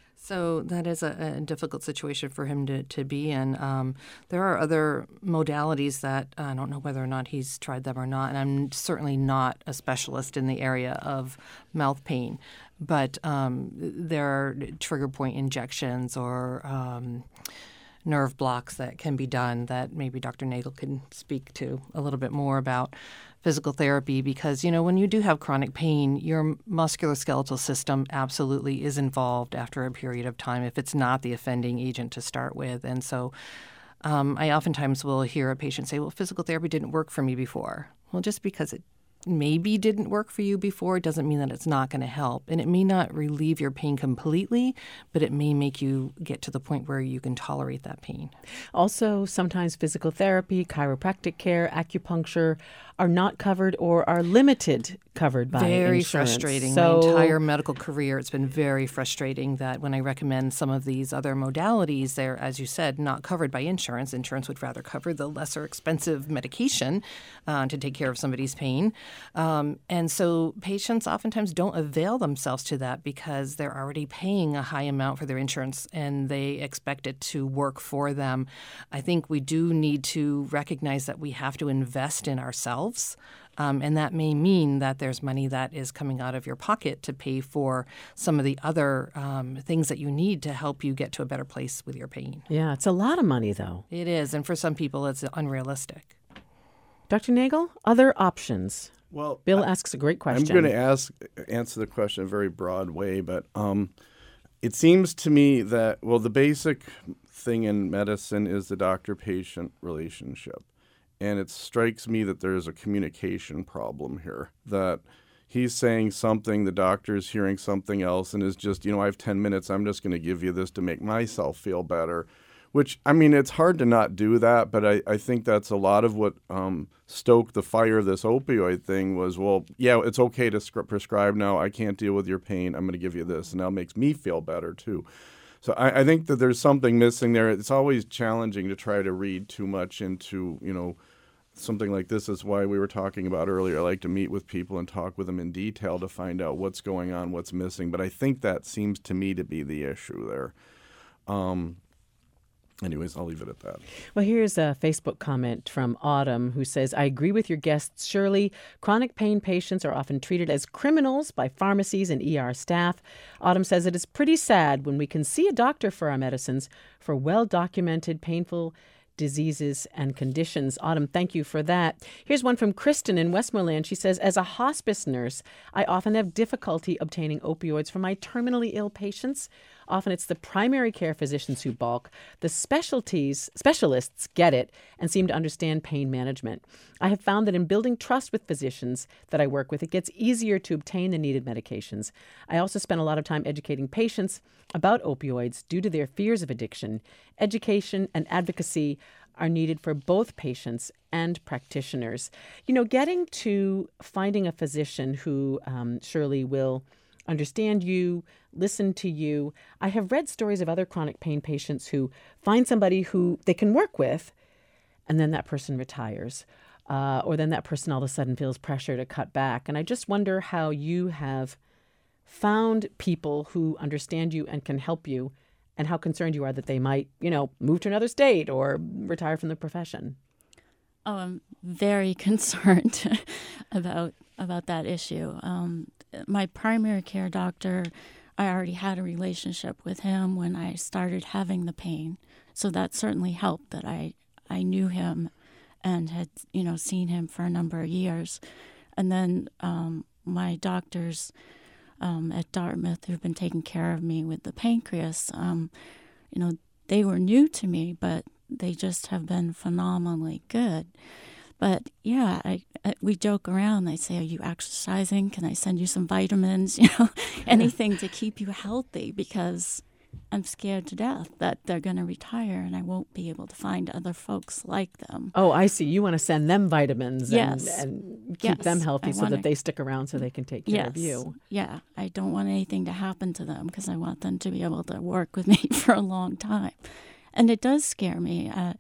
[SPEAKER 8] So that is a, a difficult situation for him to, to be in. Um, there are other modalities that I don't know whether or not he's tried them or not, and I'm certainly not a specialist in the area of mouth pain. But um, there are trigger point injections or um, nerve blocks that can be done that maybe Doctor Nagel can speak to a little bit more about. Physical therapy, because, you know, when you do have chronic pain, your musculoskeletal system absolutely is involved after a period of time if it's not the offending agent to start with. And so um, I oftentimes will hear a patient say, well, physical therapy didn't work for me before. Well, just because it maybe didn't work for you before doesn't mean that it's not going to help. And it may not relieve your pain completely, but it may make you get to the point where you can tolerate that pain.
[SPEAKER 5] Also, sometimes physical therapy, chiropractic care, acupuncture are not covered or are limited covered by
[SPEAKER 8] very
[SPEAKER 5] insurance.
[SPEAKER 8] Frustrating.
[SPEAKER 5] So,
[SPEAKER 8] my entire medical career, it's been very frustrating that when I recommend some of these other modalities, they're, as you said, not covered by insurance. Insurance would rather cover the lesser expensive medication uh, to take care of somebody's pain. Um, and so patients oftentimes don't avail themselves to that because they're already paying a high amount for their insurance and they expect it to work for them. I think we do need to recognize that we have to invest in ourselves. Um, and that may mean that there's money that is coming out of your pocket to pay for some of the other um, things that you need to help you get to a better place with your pain.
[SPEAKER 5] Yeah, it's a lot of money, though.
[SPEAKER 8] It is. And for some people, it's unrealistic.
[SPEAKER 5] Doctor Nagel, other options?
[SPEAKER 7] Well,
[SPEAKER 5] Bill
[SPEAKER 7] I,
[SPEAKER 5] asks a great question.
[SPEAKER 7] I'm going to ask answer the question in a very broad way, but um, it seems to me that, well, the basic thing in medicine is the doctor-patient relationship. And it strikes me that there's a communication problem here, that he's saying something, the doctor's hearing something else, and is just, you know, I have ten minutes, I'm just going to give you this to make myself feel better. Which, I mean, it's hard to not do that, but I, I think that's a lot of what um, stoked the fire of this opioid thing was, well, yeah, it's okay to sc- prescribe now. I can't deal with your pain. I'm going to give you this, and now it makes me feel better, too. So I, I think that there's something missing there. It's always challenging to try to read too much into, you know, something like this. Is why we were talking about earlier. I like to meet with people and talk with them in detail to find out what's going on, what's missing. But I think that seems to me to be the issue there. Um, anyways, I'll leave it at that.
[SPEAKER 5] Well, here's a Facebook comment from Autumn who says, I agree with your guests, Shirley. Chronic pain patients are often treated as criminals by pharmacies and E R staff. Autumn says it is pretty sad when we can see a doctor for our medicines for well-documented painful diseases and conditions. Autumn, thank you for that. Here's one from Kristen in Westmoreland. She says, as a hospice nurse, I often have difficulty obtaining opioids for my terminally ill patients. Often it's the primary care physicians who balk. The specialties, specialists get it and seem to understand pain management. I have found that in building trust with physicians that I work with, it gets easier to obtain the needed medications. I also spend a lot of time educating patients about opioids due to their fears of addiction. Education and advocacy are needed for both patients and practitioners. You know, getting to finding a physician who um, surely will understand you, listen to you. I have read stories of other chronic pain patients who find somebody who they can work with, and then that person retires. Uh, or then that person all of a sudden feels pressure to cut back. And I just wonder how you have found people who understand you and can help you, and how concerned you are that they might, you know, move to another state or retire from the profession.
[SPEAKER 6] Oh, I'm very concerned about about that issue. Um, my primary care doctor, I already had a relationship with him when I started having the pain, so that certainly helped that I, I knew him and had, you know, seen him for a number of years. And then um, my doctors um, at Dartmouth who've been taking care of me with the pancreas, um, you know, they were new to me, but they just have been phenomenally good. But yeah, I, I we joke around. They say, "Are you exercising? Can I send you some vitamins? You know, anything to keep you healthy?" Because I'm scared to death that they're going to retire and I won't be able to find other folks like them.
[SPEAKER 5] Oh, I see. You want to send them vitamins
[SPEAKER 6] yes.
[SPEAKER 5] and, and keep
[SPEAKER 6] yes.
[SPEAKER 5] them healthy
[SPEAKER 6] I
[SPEAKER 5] so
[SPEAKER 6] wanna,
[SPEAKER 5] that they stick around so they can take care
[SPEAKER 6] yes.
[SPEAKER 5] of you.
[SPEAKER 6] Yeah, I don't want anything to happen to them because I want them to be able to work with me for a long time. And it does scare me. Uh,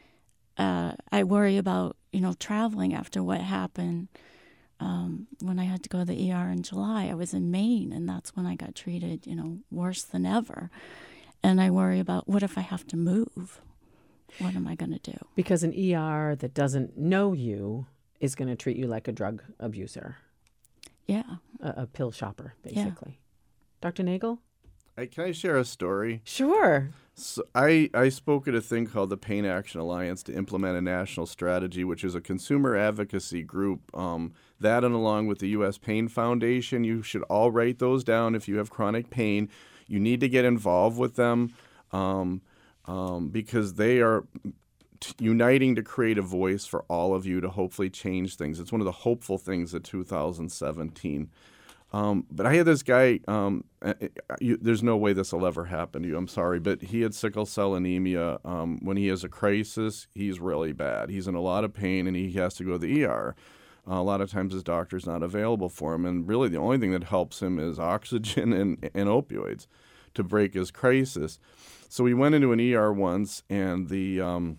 [SPEAKER 6] uh, I worry about, you know, traveling after what happened um, when I had to go to the E R in July. I was in Maine, and that's when I got treated, you know, worse than ever. And I worry about, what if I have to move? What am I going to do?
[SPEAKER 5] Because an E R that doesn't know you is going to treat you like a drug abuser.
[SPEAKER 6] Yeah.
[SPEAKER 5] A, a pill shopper, basically.
[SPEAKER 6] Yeah.
[SPEAKER 5] Doctor Nagel?
[SPEAKER 7] I, can I share a story?
[SPEAKER 5] Sure.
[SPEAKER 7] So I, I spoke at a thing called the Pain Action Alliance to implement a national strategy, which is a consumer advocacy group. Um, that and along with the U S Pain Foundation, you should all write those down if you have chronic pain. You need to get involved with them um, um, because they are t- uniting to create a voice for all of you to hopefully change things. It's one of the hopeful things of two thousand seventeen. Um, but I had this guy, um, you, there's no way this will ever happen to you, I'm sorry, but he had sickle cell anemia. Um, when he has a crisis, he's really bad. He's in a lot of pain and he has to go to the E R. Uh, a lot of times his doctor's not available for him, and really the only thing that helps him is oxygen and, and opioids to break his crisis. So we went into an E R once, and the um,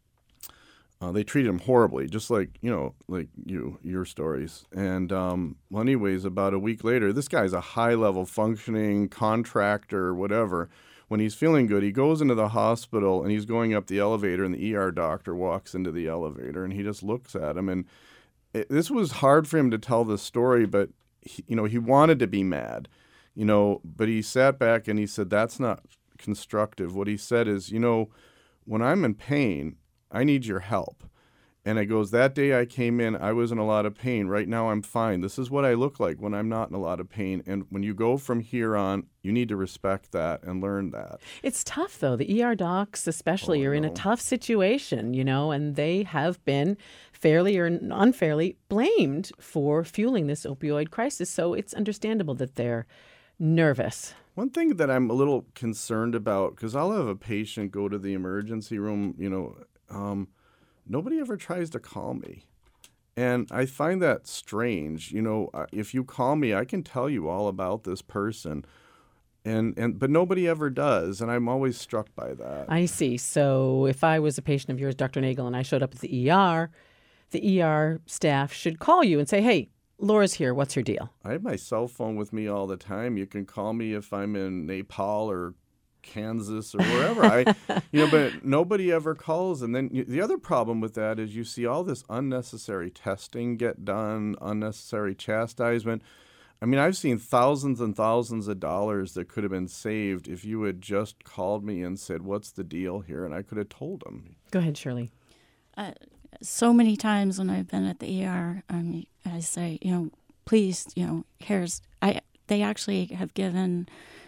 [SPEAKER 7] uh, they treated him horribly, just like, you know, like you, your stories. And um, well, anyways, about a week later, this guy's a high-level functioning contractor, whatever. When he's feeling good, he goes into the hospital, and he's going up the elevator, and the E R doctor walks into the elevator, and he just looks at him. And it, this was hard for him to tell this story, but, he, you know, he wanted to be mad, you know, but he sat back and he said, that's not constructive. What he said is, you know, when I'm in pain, I need your help. And it goes, that day I came in, I was in a lot of pain. Right now I'm fine. This is what I look like when I'm not in a lot of pain. And when you go from here on, you need to respect that and learn that.
[SPEAKER 5] It's tough, though. The E R docs especially
[SPEAKER 7] Oh,
[SPEAKER 5] are in a
[SPEAKER 7] no.
[SPEAKER 5] tough situation, you know, and they have been fairly or unfairly blamed for fueling this opioid crisis. So it's understandable that they're nervous.
[SPEAKER 7] One thing that I'm a little concerned about, because I'll have a patient go to the emergency room, you know, um, nobody ever tries to call me. And I find that strange. You know, uh, if you call me, I can tell you all about this person. And, and but nobody ever does, and I'm always struck by that.
[SPEAKER 5] I see. So if I was a patient of yours, Doctor Nagel, and I showed up at the E R, the E R staff should call you and say, hey, Laura's here. What's your deal?
[SPEAKER 7] I have my cell phone with me all the time. You can call me if I'm in Nepal or Kansas or wherever. I, you know, but nobody ever calls. And then you, the other problem with that is you see all this unnecessary testing get done, unnecessary chastisement. I mean, I've seen thousands and thousands of dollars that could have been saved if you had just called me and said, what's the deal here? And I could have told them.
[SPEAKER 5] Go ahead, Shirley.
[SPEAKER 6] Uh, so many times when I've been at the E R, I mean, I say, you know, please, you know, here's, I. They actually have given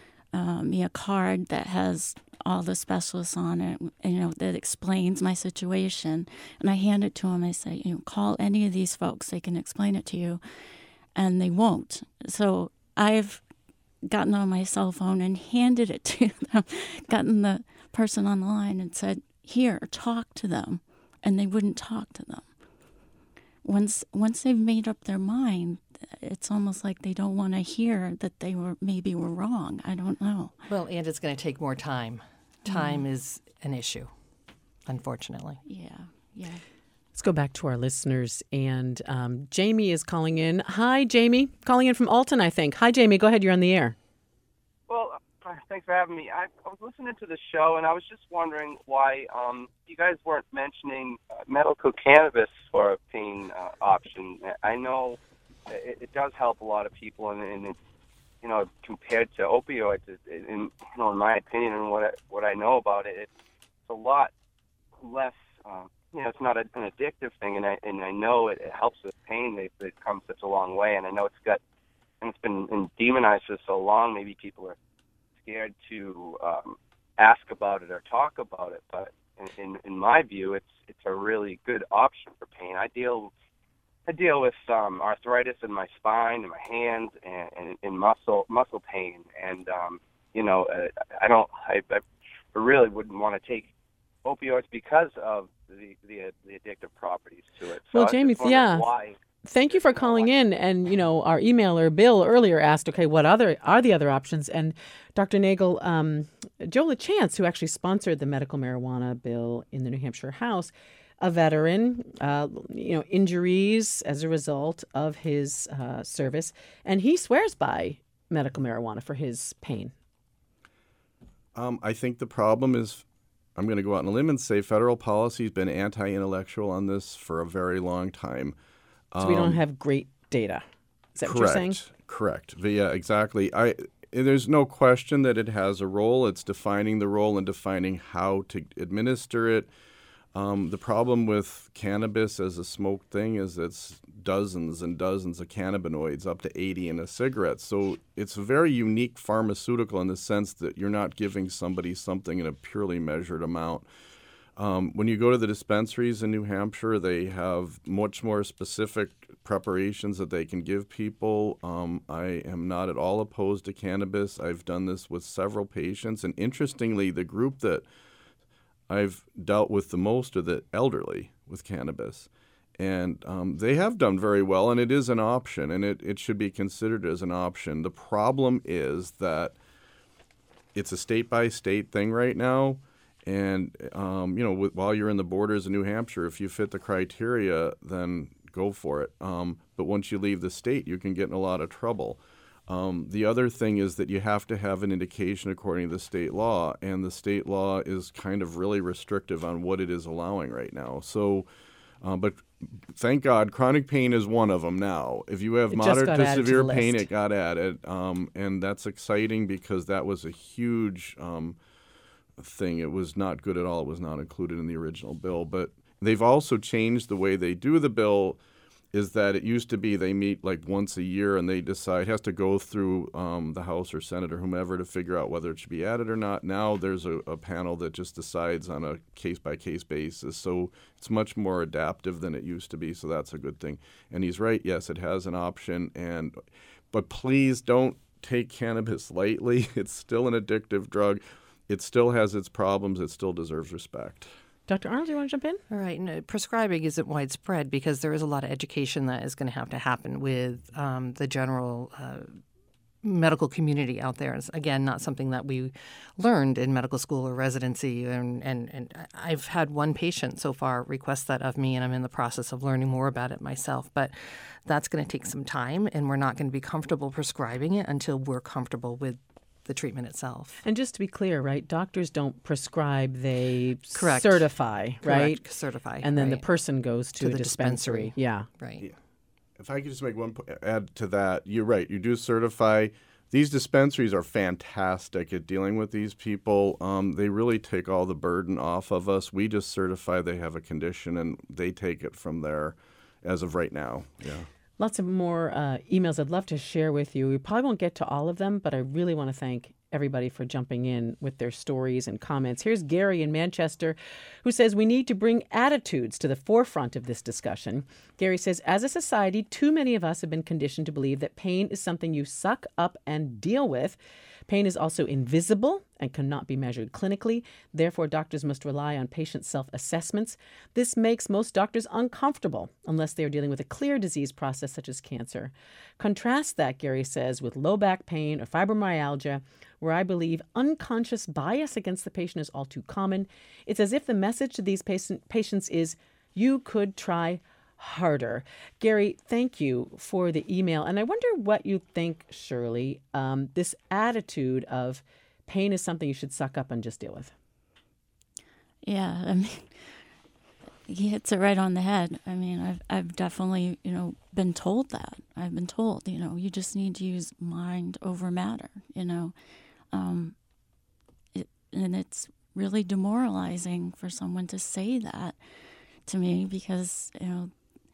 [SPEAKER 6] um, me a card that has all the specialists on it, you know, that explains my situation. And I hand it to them. I say, you know, call any of these folks. They can explain it to you. And they won't. So I've gotten on my cell phone and handed it to them, gotten the person on the line and said, here, talk to them. And they wouldn't talk to them. Once once they've made up their mind, it's almost like they don't want to hear that they were maybe were wrong. I don't know.
[SPEAKER 8] Well, and it's going to take more time. Time
[SPEAKER 6] Mm.
[SPEAKER 8] is an issue, unfortunately.
[SPEAKER 6] Yeah, yeah.
[SPEAKER 5] Let's go back to our listeners. And um, Jamie is calling in. Hi, Jamie. Calling in from Alton, I think. Hi, Jamie. Go ahead. You're on the air.
[SPEAKER 13] Well, uh, thanks for having me. I, I was listening to the show, and I was just wondering why um, you guys weren't mentioning uh, medical cannabis for a pain uh, option. I know it, it does help a lot of people, and, and it's, you know, compared to opioids, it, it, in, you know, in my opinion and what I, what I know about it, it's a lot less. Uh, you know, it's not a, an addictive thing, and I and I know it, it helps with pain. They've, they've come such a long way, and I know it's got. And it's been, been demonized for so long, maybe people are scared to um, ask about it or talk about it. But in, in, in my view, it's it's a really good option for pain. I deal I deal with um, arthritis in my spine and my hands and, and, and muscle muscle pain. And um, you know, uh, I don't I, I really wouldn't want to take opioids because of the the, the addictive properties to it. So
[SPEAKER 5] well, Jamie, yeah.
[SPEAKER 13] Why,
[SPEAKER 5] Thank you for calling in. And, you know, our emailer, Bill, earlier asked, okay, what other are the other options? And Doctor Nagel, um, Joe LaChance, who actually sponsored the medical marijuana bill in the New Hampshire House, a veteran, uh, you know, injuries as a result of his uh, service. And he swears by medical marijuana for his pain.
[SPEAKER 7] Um, I think the problem is, I'm going to go out on a limb and say federal policy has been anti-intellectual on this for a very long time.
[SPEAKER 5] So we don't have great data. Is that
[SPEAKER 7] correct,
[SPEAKER 5] what you're saying?
[SPEAKER 7] Correct. Yeah, exactly. I there's no question that it has a role. It's defining the role and defining how to administer it. Um, the problem with cannabis as a smoke thing is it's dozens and dozens of cannabinoids, up to eighty in a cigarette. So it's a very unique pharmaceutical in the sense that you're not giving somebody something in a purely measured amount. Um, when you go to the dispensaries in New Hampshire, they have much more specific preparations that they can give people. Um, I am not at all opposed to cannabis. I've done this with several patients. And interestingly, the group that I've dealt with the most are the elderly with cannabis. And um, they have done very well, and it is an option, and it, it should be considered as an option. The problem is that it's a state-by-state thing right now. And, um, you know, with, while you're in the borders of New Hampshire, if you fit the criteria, then go for it. Um, but once you leave the state, you can get in a lot of trouble. Um, the other thing is that you have to have an indication according to the state law, and the state law is kind of really restrictive on what it is allowing right now. So, uh, but thank God, chronic pain is one of them now. If you have
[SPEAKER 5] it
[SPEAKER 7] moderate to severe
[SPEAKER 5] to
[SPEAKER 7] pain,
[SPEAKER 5] list.
[SPEAKER 7] it got added. Um, and that's exciting because that was a huge um, thing. It was not good at all. It was not included in the original bill. But they've also changed the way they do the bill. Is that it used to be they meet like once a year and they decide, it has to go through um, the House or Senate or whomever to figure out whether it should be added or not. Now there's a, a panel that just decides on a case-by-case basis. So it's much more adaptive than it used to be, so that's a good thing. And he's right, yes, it has an option. And but please don't take cannabis lightly. It's still an addictive drug. It still has its problems. It still deserves respect.
[SPEAKER 5] Doctor Arnold, do you want to jump in?
[SPEAKER 8] All right. No, prescribing isn't widespread because there is a lot of education that is going to have to happen with um, the general uh, medical community out there. It's, again, not something that we learned in medical school or residency. And, and, and I've had one patient so far request that of me, and I'm in the process of learning more about it myself. But that's going to take some time, and we're not going to be comfortable prescribing it until we're comfortable with the treatment itself.
[SPEAKER 5] And just to be clear, right, doctors don't prescribe, they
[SPEAKER 8] Correct.
[SPEAKER 5] certify, right?
[SPEAKER 8] Correct. Certify.
[SPEAKER 5] And then
[SPEAKER 8] right.
[SPEAKER 5] the person goes to,
[SPEAKER 8] to
[SPEAKER 5] a
[SPEAKER 8] the
[SPEAKER 5] dispensary.
[SPEAKER 8] dispensary.
[SPEAKER 5] Yeah.
[SPEAKER 8] Right.
[SPEAKER 7] Yeah. If I could just make one po- add to that, you're right. You do certify. These dispensaries are fantastic at dealing with these people. Um, they really take all the burden off of us. We just certify they have a condition, and they take it from there as of right now. Yeah.
[SPEAKER 5] Lots of more uh, emails I'd love to share with you. We probably won't get to all of them, but I really want to thank everybody for jumping in with their stories and comments. Here's Gary in Manchester, who says we need to bring attitudes to the forefront of this discussion. Gary says, as a society, too many of us have been conditioned to believe that pain is something you suck up and deal with. Pain is also invisible and cannot be measured clinically. Therefore, doctors must rely on patient self-assessments. This makes most doctors uncomfortable unless they are dealing with a clear disease process such as cancer. Contrast that, Gary says, with low back pain or fibromyalgia, where I believe unconscious bias against the patient is all too common. It's as if the message to these patient, patients is, you could try harder. Gary, thank you for the email. And I wonder what you think, Shirley, um, this attitude of pain is something you should suck up and just deal with.
[SPEAKER 6] Yeah, I mean, he hits it right on the head. I mean, I've I've definitely, you know, been told that. I've been told, you know, you just need to use mind over matter, you know. Um, it, and it's really demoralizing for someone to say that to me because, you know,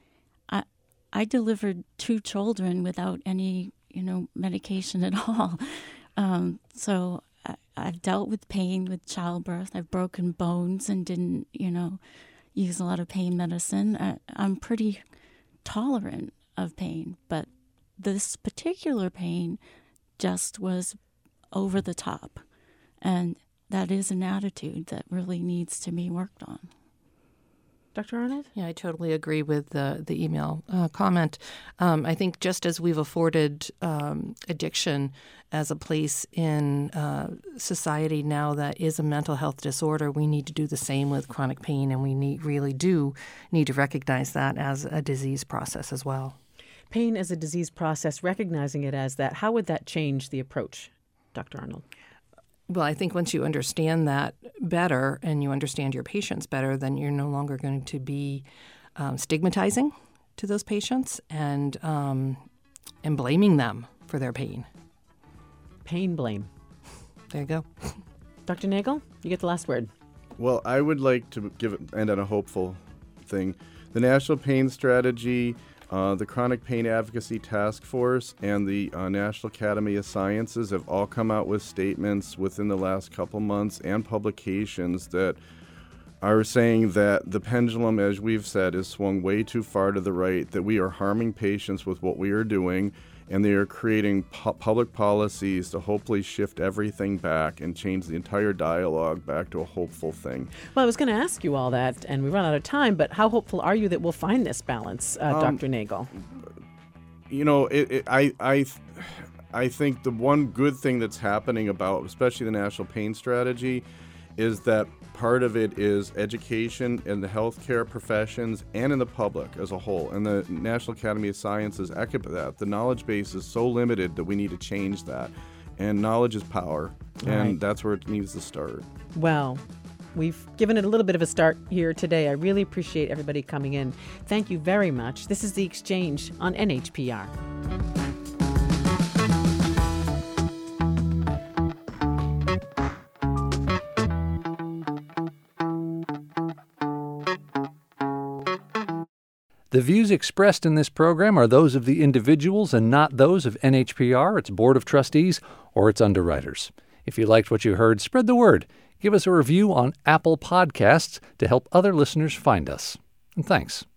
[SPEAKER 6] I I delivered two children without any, you know, medication at all. Um, so I, I've dealt with pain with childbirth. I've broken bones and didn't, you know, use a lot of pain medicine. I, I'm pretty tolerant of pain, but this particular pain just was over the top. And that is an attitude that really needs to be worked on.
[SPEAKER 5] Doctor Arnold?
[SPEAKER 8] Yeah, I totally agree with the, the email uh, comment. Um, I think just as we've afforded um, addiction as a place in uh, society now that is a mental health disorder, we need to do the same with chronic pain, and we need, really do need to recognize that as a disease process as well.
[SPEAKER 5] Pain as a disease process, recognizing it as that, how would that change the approach, Doctor Arnold?
[SPEAKER 8] Well, I think once you understand that better and you understand your patients better, then you're no longer going to be um, stigmatizing to those patients and um, and blaming them for their pain.
[SPEAKER 5] Pain blame.
[SPEAKER 8] There you go.
[SPEAKER 5] Doctor Nagel, you get the last word.
[SPEAKER 7] Well, I would like to give it, end on a hopeful thing. The National Pain Strategy, Uh, the Chronic Pain Advocacy Task Force, and the uh, National Academy of Sciences have all come out with statements within the last couple months and publications that are saying that the pendulum, as we've said, is swung way too far to the right, that we are harming patients with what we are doing, and they are creating pu- public policies to hopefully shift everything back and change the entire dialogue back to a hopeful thing.
[SPEAKER 5] Well, I was going to ask you all that, and we run out of time, but how hopeful are you that we'll find this balance, uh,
[SPEAKER 7] Um,
[SPEAKER 5] Doctor Nagel?
[SPEAKER 7] You know, it, it, I, I, I think the one good thing that's happening about, especially the National Pain Strategy, is that part of it is education in the healthcare professions and in the public as a whole. And the National Academy of Sciences echo that. The knowledge base is so limited that we need to change that. And knowledge is power. And
[SPEAKER 5] Right.
[SPEAKER 7] that's where it needs to start.
[SPEAKER 5] Well, we've given it a little bit of a start here today. I really appreciate everybody coming in. Thank you very much. This is The Exchange on N H P R.
[SPEAKER 1] The views expressed in this program are those of the individuals and not those of N H P R, its Board of Trustees, or its underwriters. If you liked what you heard, spread the word. Give us a review on Apple Podcasts to help other listeners find us. And thanks.